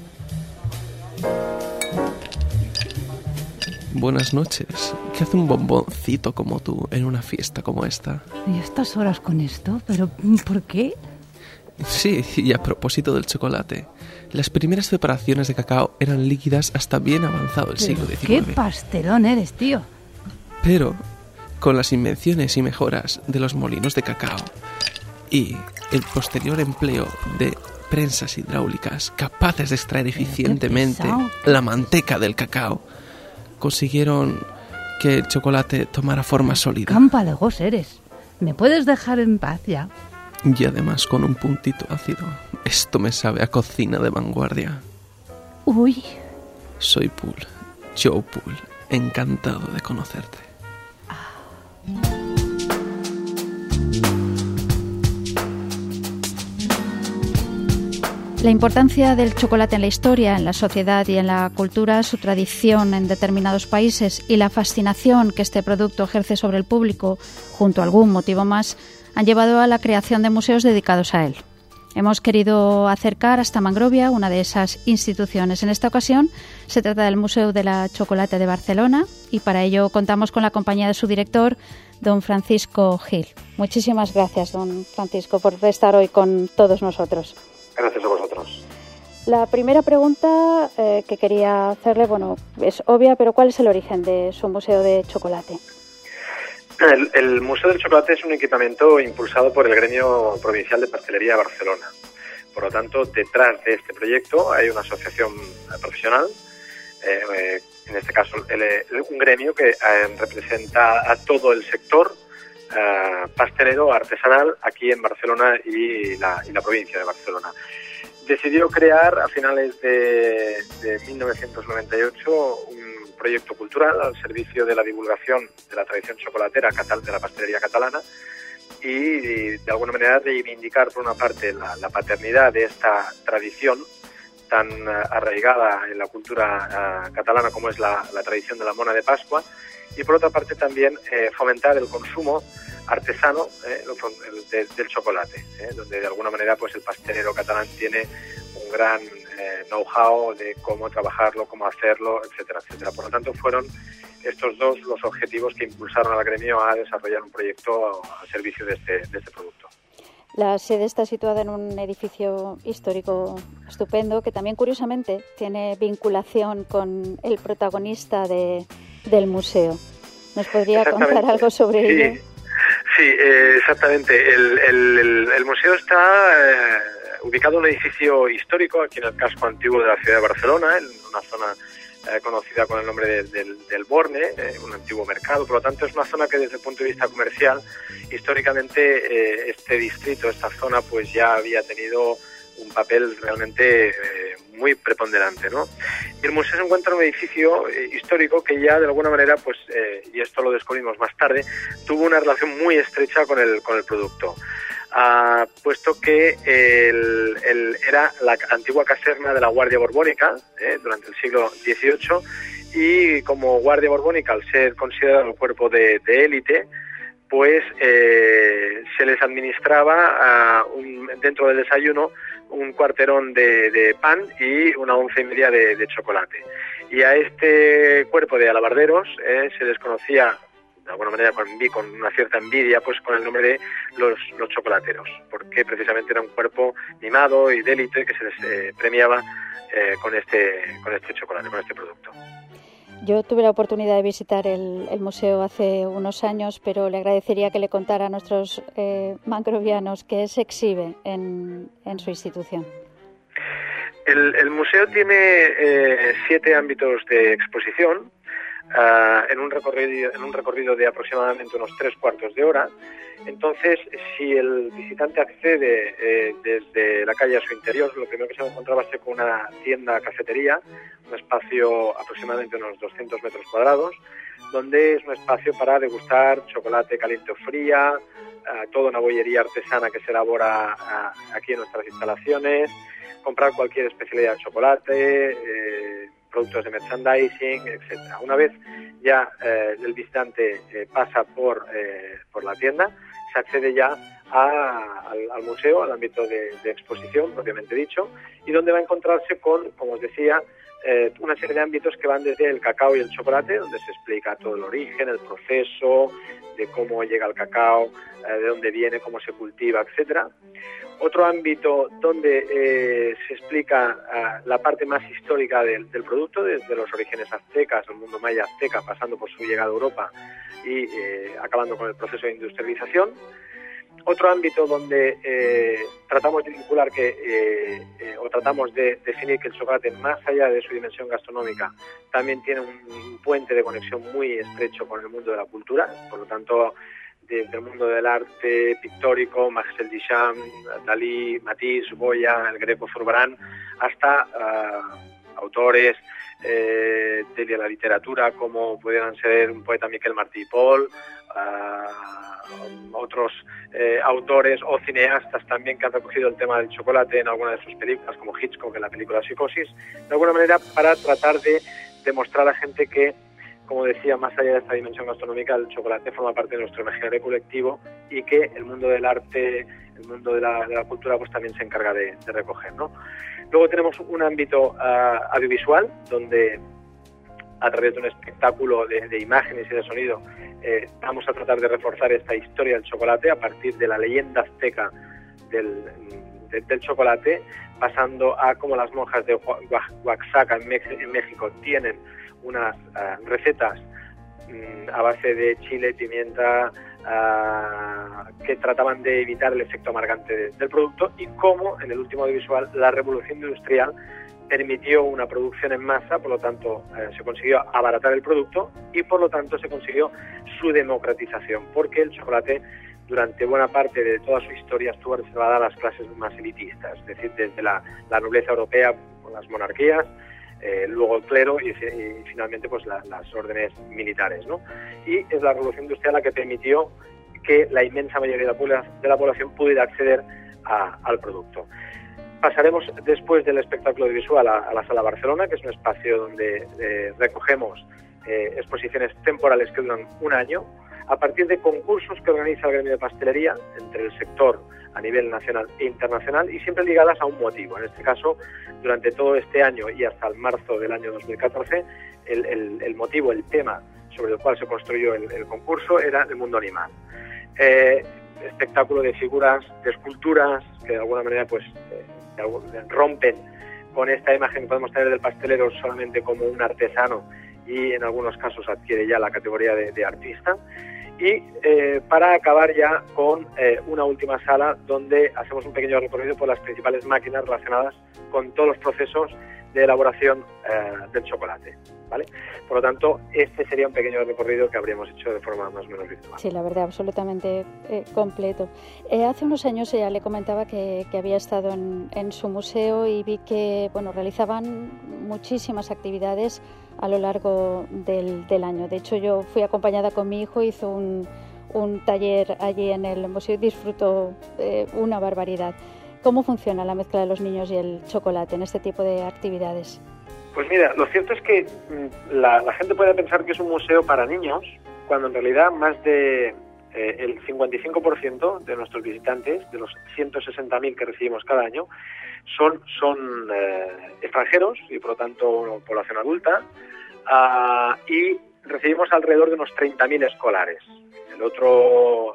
Buenas noches. ¿Qué hace un bomboncito como tú en una fiesta como esta? ¿Y a estas horas con esto? ¿Pero por qué? Sí, y a propósito del chocolate. Las primeras preparaciones de cacao eran líquidas hasta bien avanzado el siglo diecinueve. ¡Qué pastelón eres, tío! Pero, con las invenciones y mejoras de los molinos de cacao y el posterior empleo de prensas hidráulicas capaces de extraer eficientemente la manteca del cacao, consiguieron que el chocolate tomara forma sólida. Campa de gos eres. ¿Me puedes dejar en paz ya? Y además con un puntito ácido. Esto me sabe a cocina de vanguardia. Uy. Soy Poole, Joe Poole. Encantado de conocerte. La importancia del chocolate en la historia, en la sociedad y en la cultura, su tradición en determinados países y la fascinación que este producto ejerce sobre el público, junto a algún motivo más, han llevado a la creación de museos dedicados a él. Hemos querido acercar hasta Mangrovia, una de esas instituciones. En esta ocasión se trata del Museo de la Chocolate de Barcelona y para ello contamos con la compañía de su director, don Francisco Gil. Muchísimas gracias, don Francisco, por estar hoy con todos nosotros. Gracias a vosotros. La primera pregunta eh, que quería hacerle, bueno, es obvia, pero ¿cuál es el origen de su Museo de Chocolate? El, el Museo del Chocolate es un equipamiento impulsado por el Gremio Provincial de Pastelería de Barcelona. Por lo tanto, detrás de este proyecto hay una asociación profesional, eh, en este caso el, el, un gremio que eh, representa a todo el sector Uh, pastelero artesanal aquí en Barcelona y la, y la provincia de Barcelona. Decidió crear a finales de, de mil novecientos noventa y ocho un proyecto cultural al servicio de la divulgación de la tradición chocolatera de la pastelería catalana y, y de alguna manera reivindicar por una parte la, la paternidad de esta tradición tan uh, arraigada en la cultura uh, catalana como es la, la tradición de la mona de Pascua, y por otra parte también eh, fomentar el consumo artesano eh, de, del chocolate, eh, donde de alguna manera pues el pastelero catalán tiene un gran eh, know-how de cómo trabajarlo, cómo hacerlo, etcétera, etcétera. Por lo tanto, fueron estos dos los objetivos que impulsaron al gremio a desarrollar un proyecto al servicio de este, de este producto. La sede está situada en un edificio histórico estupendo que también, curiosamente, tiene vinculación con el protagonista de, del museo. ¿Nos podría contar algo sobre sí. ello? Sí, eh, exactamente. El, el, el, el museo está eh, ubicado en un edificio histórico aquí en el casco antiguo de la ciudad de Barcelona, en una zona eh, conocida con el nombre de, del, del Borne, eh, un antiguo mercado. Por lo tanto, es una zona que desde el punto de vista comercial, históricamente, eh, este distrito, esta zona, pues ya había tenido un papel realmente eh, muy preponderante, ¿no? Y el museo se encuentra en un edificio eh, histórico que ya de alguna manera, pues, eh, y esto lo descubrimos más tarde, tuvo una relación muy estrecha con el, con el producto. Uh, puesto que el, el, era la antigua caserna de la Guardia Borbónica eh, durante el siglo dieciocho, y como Guardia Borbónica, al ser considerado el cuerpo de, de élite, pues eh, se les administraba uh, un, dentro del desayuno un cuarterón de, de pan y una once y media de, de chocolate. Y a este cuerpo de alabarderos eh, se les conocía de alguna manera con, con una cierta envidia, pues con el nombre de los, los chocolateros, porque precisamente era un cuerpo mimado y de élite que se les eh, premiaba eh, con este con este chocolate, con este producto. Yo tuve la oportunidad de visitar el, el museo hace unos años, pero le agradecería que le contara a nuestros eh, macrobianos qué se exhibe en, en su institución. El, el museo tiene eh, siete ámbitos de exposición. Uh, en un recorrido en un recorrido de aproximadamente unos tres cuartos de hora. Entonces, si el visitante accede eh, desde la calle a su interior, lo primero que se va a encontrar va a ser con una tienda cafetería, un espacio aproximadamente unos doscientos metros cuadrados, donde es un espacio para degustar chocolate caliente o fría, uh, toda una bollería artesana que se elabora uh, aquí en nuestras instalaciones, comprar cualquier especialidad de chocolate, eh, productos de merchandising, etcétera. Una vez ya eh, el visitante eh, pasa por eh, por la tienda, se accede ya a, al, al museo, al ámbito de, de exposición, propiamente dicho, y donde va a encontrarse con, como os decía, eh, una serie de ámbitos que van desde el cacao y el chocolate, donde se explica todo el origen, el proceso, de cómo llega el cacao, eh, de dónde viene, cómo se cultiva, etcétera. Otro ámbito donde eh, se explica uh, la parte más histórica del, del producto, desde los orígenes aztecas, el mundo maya azteca, pasando por su llegada a Europa y eh, acabando con el proceso de industrialización. Otro ámbito donde eh, tratamos de vincular que, eh, eh, o tratamos de definir que el chocolate, más allá de su dimensión gastronómica, también tiene un, un puente de conexión muy estrecho con el mundo de la cultura. Por lo tanto, desde el mundo del arte pictórico, Marcel Duchamp, Dalí, Matisse, Goya, el Greco, Zurbarán, hasta uh, autores eh, de la literatura como pudieran ser un poeta Miquel Martí i Pol, uh, otros eh, autores o cineastas también que han recogido el tema del chocolate en alguna de sus películas, como Hitchcock en la película Psicosis, de alguna manera para tratar de demostrar a la gente que, como decía, más allá de esta dimensión gastronómica, el chocolate forma parte de nuestro imaginario colectivo y que el mundo del arte, el mundo de la, de la cultura, pues también se encarga de, de recoger, ¿no? Luego tenemos un ámbito uh, audiovisual, donde a través de un espectáculo de, de imágenes y de sonido eh, vamos a tratar de reforzar esta historia del chocolate a partir de la leyenda azteca del, de, del chocolate, pasando a cómo las monjas de Oaxaca en, en México tienen unas uh, recetas um, a base de chile, pimienta, uh, que trataban de evitar el efecto amargante de, del producto, y cómo en el último audiovisual la revolución industrial permitió una producción en masa, por lo tanto uh, se consiguió abaratar el producto y por lo tanto se consiguió su democratización, porque el chocolate durante buena parte de toda su historia estuvo reservada a las clases más elitistas, es decir, desde la, la nobleza europea con las monarquías, Eh, luego el clero y, y finalmente pues la, las órdenes militares, ¿no? Y es la revolución industrial la que permitió que la inmensa mayoría de la, de la población pudiera acceder a, al producto. Pasaremos después del espectáculo audiovisual a, a la Sala Barcelona, que es un espacio donde eh, recogemos eh, exposiciones temporales que duran un año, a partir de concursos que organiza el gremio de pastelería entre el sector a nivel nacional e internacional, y siempre ligadas a un motivo. En este caso, durante todo este año y hasta el marzo del año dos mil catorce, el, el, el motivo, el tema sobre el cual se construyó el, el concurso era el mundo animal. Eh, espectáculo de figuras, de esculturas, que de alguna manera pues eh, rompen con esta imagen que podemos tener del pastelero solamente como un artesano, y en algunos casos adquiere ya la categoría de, de artista. Y eh, para acabar ya con eh, una última sala donde hacemos un pequeño recorrido por las principales máquinas relacionadas con todos los procesos de elaboración eh, del chocolate, ¿vale? Por lo tanto, este sería un pequeño recorrido que habríamos hecho de forma más o menos virtual. Sí, la verdad, absolutamente eh, completo. Eh, hace unos años ella le comentaba que, que había estado en, en su museo y vi que, bueno, realizaban muchísimas actividades a lo largo del, del año. De hecho, yo fui acompañada con mi hijo, hizo un, un taller allí en el museo y disfrutó eh, una barbaridad. ¿Cómo funciona la mezcla de los niños y el chocolate en este tipo de actividades? Pues mira, lo cierto es que la, la gente puede pensar que es un museo para niños, cuando en realidad más de eh, el cincuenta y cinco por ciento de nuestros visitantes, de los ciento sesenta mil que recibimos cada año, son, son eh, extranjeros y por lo tanto población adulta, uh, y recibimos alrededor de unos treinta mil escolares. El otro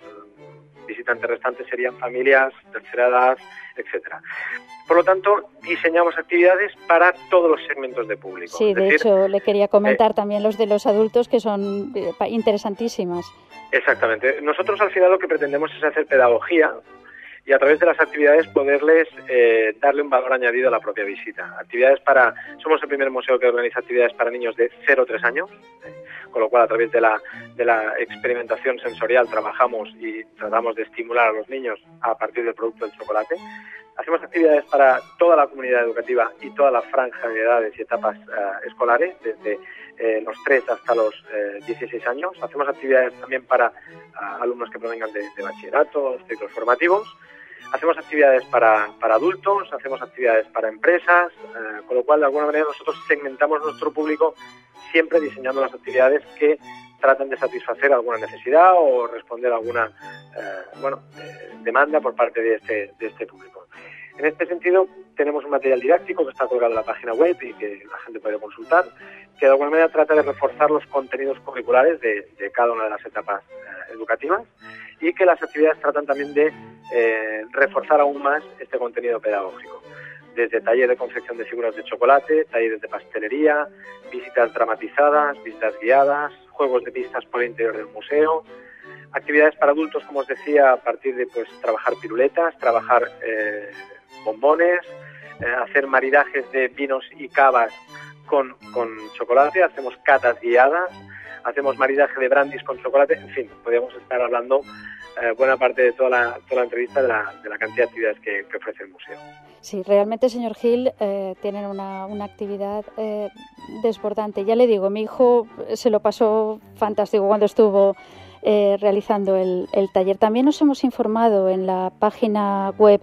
visitantes restantes serían familias, tercera edad, etcétera. Por lo tanto, diseñamos actividades para todos los segmentos de público. Sí, es de decir, hecho, le quería comentar eh, también los de los adultos, que son eh, interesantísimas. Exactamente. Nosotros al final lo que pretendemos es hacer pedagogía y a través de las actividades poderles eh, darle un valor añadido a la propia visita. Actividades para, somos el primer museo que organiza actividades para niños de cero a tres años, eh, con lo cual a través de la, de la experimentación sensorial trabajamos y tratamos de estimular a los niños a partir del producto del chocolate. Hacemos actividades para toda la comunidad educativa y toda la franja de edades y etapas uh, escolares, desde eh, los tres hasta los eh, dieciséis años. Hacemos actividades también para uh, alumnos que provengan de, de bachillerato, ciclos formativos. Hacemos actividades para, para adultos, hacemos actividades para empresas, eh, con lo cual de alguna manera nosotros segmentamos nuestro público siempre diseñando las actividades que tratan de satisfacer alguna necesidad o responder a alguna eh, bueno, eh, demanda por parte de este, de este público. En este sentido, tenemos un material didáctico que está colgado en la página web y que la gente puede consultar, que de alguna manera trata de reforzar los contenidos curriculares de, de cada una de las etapas eh, educativas y que las actividades tratan también de eh, reforzar aún más este contenido pedagógico. Desde taller de confección de figuras de chocolate, talleres de pastelería, visitas dramatizadas, visitas guiadas, juegos de pistas por el interior del museo, actividades para adultos, como os decía, a partir de pues trabajar piruletas, trabajar eh, bombones, eh, hacer maridajes de vinos y cavas con, con chocolate, hacemos catas guiadas, hacemos maridaje de brandis con chocolate, en fin, podríamos estar hablando eh, buena parte de toda la, toda la entrevista de la, de la cantidad de actividades que, que ofrece el museo. Sí, realmente, señor Gil, eh, tienen una, una actividad eh, desbordante. Ya le digo, mi hijo se lo pasó fantástico cuando estuvo eh, realizando el, el taller. También nos hemos informado en la página web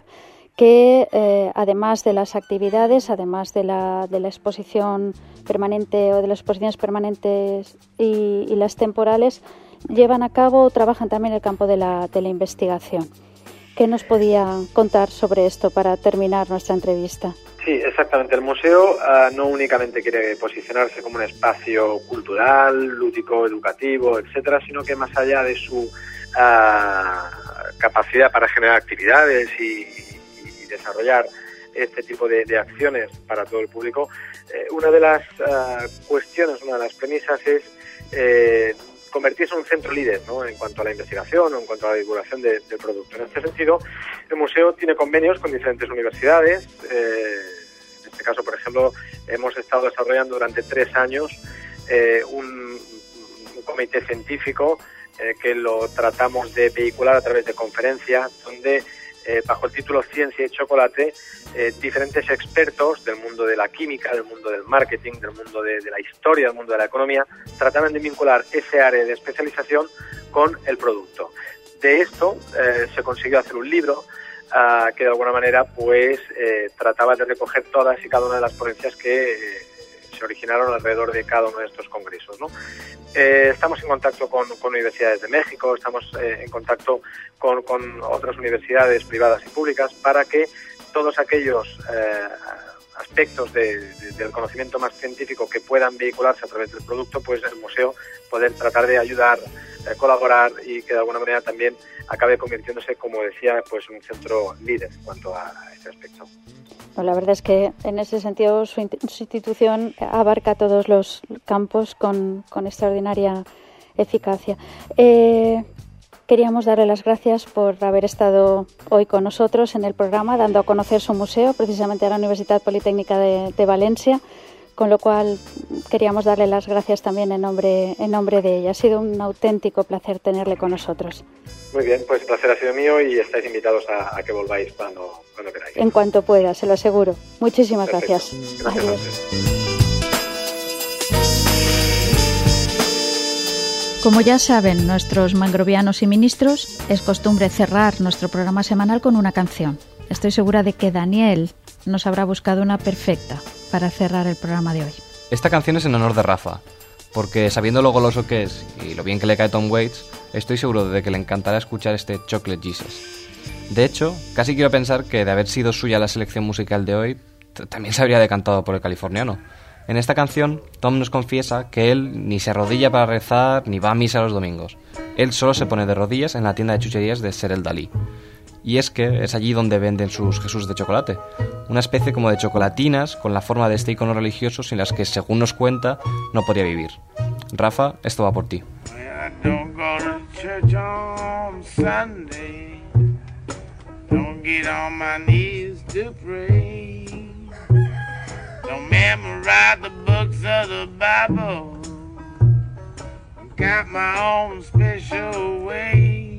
que eh, además de las actividades, además de la, de la exposición permanente o de las exposiciones permanentes y, y las temporales, llevan a cabo o trabajan también en el campo de la, de la investigación. ¿Qué nos podía contar sobre esto para terminar nuestra entrevista? Sí, exactamente. El museo uh, no únicamente quiere posicionarse como un espacio cultural, lúdico, educativo, etcétera, sino que más allá de su uh, capacidad para generar actividades y, y desarrollar este tipo de, de acciones para todo el público, eh, una de las uh, cuestiones, una de las premisas es eh, convertirse en un centro líder, ¿no?, en cuanto a la investigación o en cuanto a la divulgación de, del producto. En este sentido, el museo tiene convenios con diferentes universidades. Eh, en este caso, por ejemplo, hemos estado desarrollando durante tres años eh, un, un comité científico eh, que lo tratamos de vehicular a través de conferencias, donde Eh, bajo el título Ciencia y Chocolate, eh, diferentes expertos del mundo de la química, del mundo del marketing, del mundo de, de la historia, del mundo de la economía, trataban de vincular ese área de especialización con el producto. De esto eh, se consiguió hacer un libro uh, que de alguna manera pues eh, trataba de recoger todas y cada una de las ponencias que eh, se originaron alrededor de cada uno de estos congresos, ¿no? Eh, estamos en contacto con, con universidades de México, estamos eh, en contacto con, con otras universidades privadas y públicas para que todos aquellos eh, aspectos de, de, del conocimiento más científico que puedan vehicularse a través del producto, pues el museo poder tratar de ayudar, eh, colaborar y que de alguna manera también acabe convirtiéndose, como decía, pues un centro líder en cuanto a este aspecto. Bueno, la verdad es que en ese sentido su, su institución abarca todos los campos con, con extraordinaria eficacia. Eh, queríamos darle las gracias por haber estado hoy con nosotros en el programa, dando a conocer su museo, precisamente a la Universidad Politécnica de, de Valencia, con lo cual queríamos darle las gracias también en nombre, en nombre de ella. Ha sido un auténtico placer tenerle con nosotros. Muy bien, pues el placer ha sido mío y estáis invitados a, a que volváis cuando, cuando queráis. En cuanto pueda, se lo aseguro. Muchísimas Perfecto. gracias. Gracias. Adiós. Como ya saben nuestros mangrovianos y ministros, es costumbre cerrar nuestro programa semanal con una canción. Estoy segura de que Daniel nos habrá buscado una perfecta para cerrar el programa de hoy. Esta canción es en honor de Rafa, porque sabiendo lo goloso que es y lo bien que le cae Tom Waits, estoy seguro de que le encantará escuchar este Chocolate Jesus. De hecho, casi quiero pensar que de haber sido suya la selección musical de hoy, t- también se habría decantado por el californiano. En esta canción, Tom nos confiesa que él ni se arrodilla para rezar ni va a misa los domingos. Él solo se pone de rodillas en la tienda de chucherías de Ser el Dalí. Y es que es allí donde venden sus Jesús de chocolate, una especie como de chocolatinas con la forma de este icono religioso sin las que, según nos cuenta, no podría vivir. Rafa, esto va por ti. Don't go to church on Sunday. Don't get on my knees to pray. Don't memorize the books of the Bible. Got my own special way.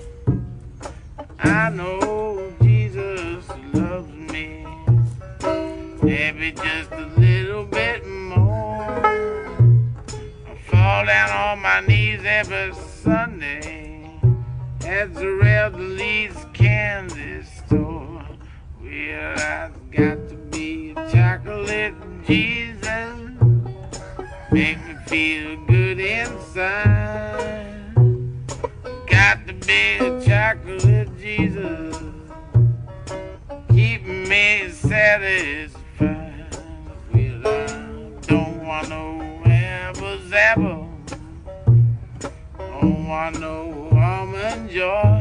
I know Jesus loves me. Maybe just a little bit more. I fall down on my knees every Sunday at Zerelda's candy store. Well, I've got to be a chocolate Jesus, make me feel good inside. Got to be a chocolate Jesus, keep me satisfied. Well, I don't want no apple zapple, don't want no almond joy.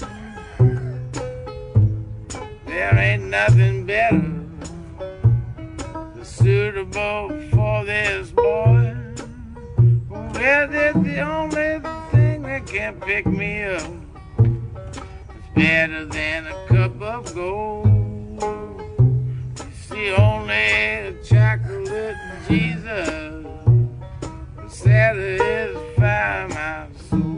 There ain't nothing better suitable for this boy. Well, that's the only thing that can pick me up. It's better than a cup of gold. You see, only a chocolate Jesus will satisfy my soul.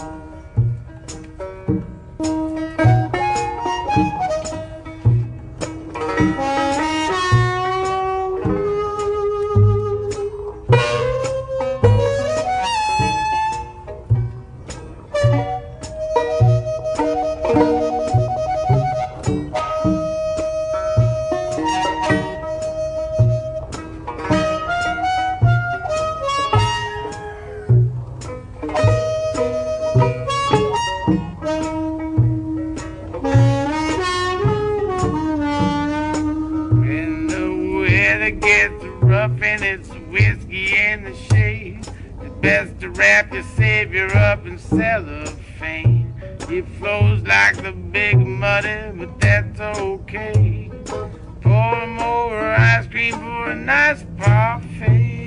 Best to wrap your savior up in cellophane. It flows like the big muddy, but that's okay. Pour him over ice cream for a nice parfait.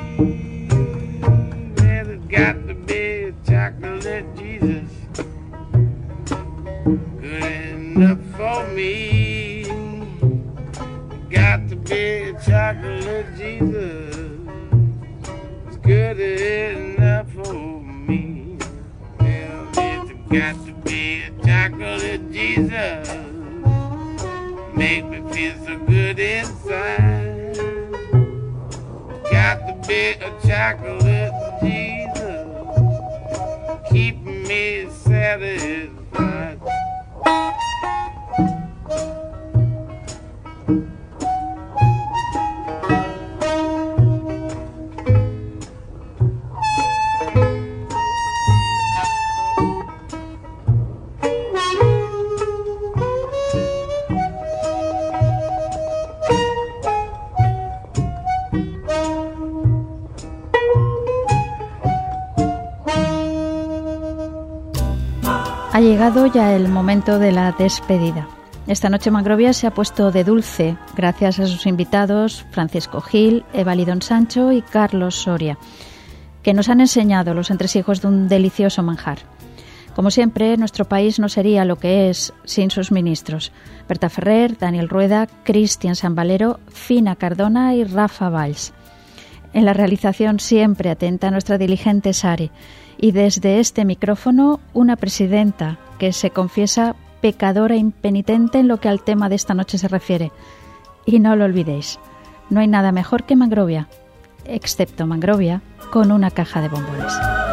Well, it's got to be a chocolate Jesus, good enough for me. Got to be a chocolate Jesus, good enough for me. Well, it's got to be a chocolate Jesus, make me feel so good inside. Got to be a chocolate Jesus, keep me satisfied. Ha llegado ya el momento de la despedida. Esta noche Mangrovia se ha puesto de dulce gracias a sus invitados Francisco Gil, Eva Lidón Sancho y Carlos Soria, que nos han enseñado los entresijos de un delicioso manjar. Como siempre, nuestro país no sería lo que es sin sus ministros. Berta Ferrer, Daniel Rueda, Cristian Sambalero, Fina Cardona y Rafa Valls. En la realización siempre atenta nuestra diligente Sari. Y desde este micrófono, una presidenta que se confiesa pecadora e impenitente en lo que al tema de esta noche se refiere. Y no lo olvidéis, no hay nada mejor que Mangrovia, excepto Mangrovia con una caja de bombones.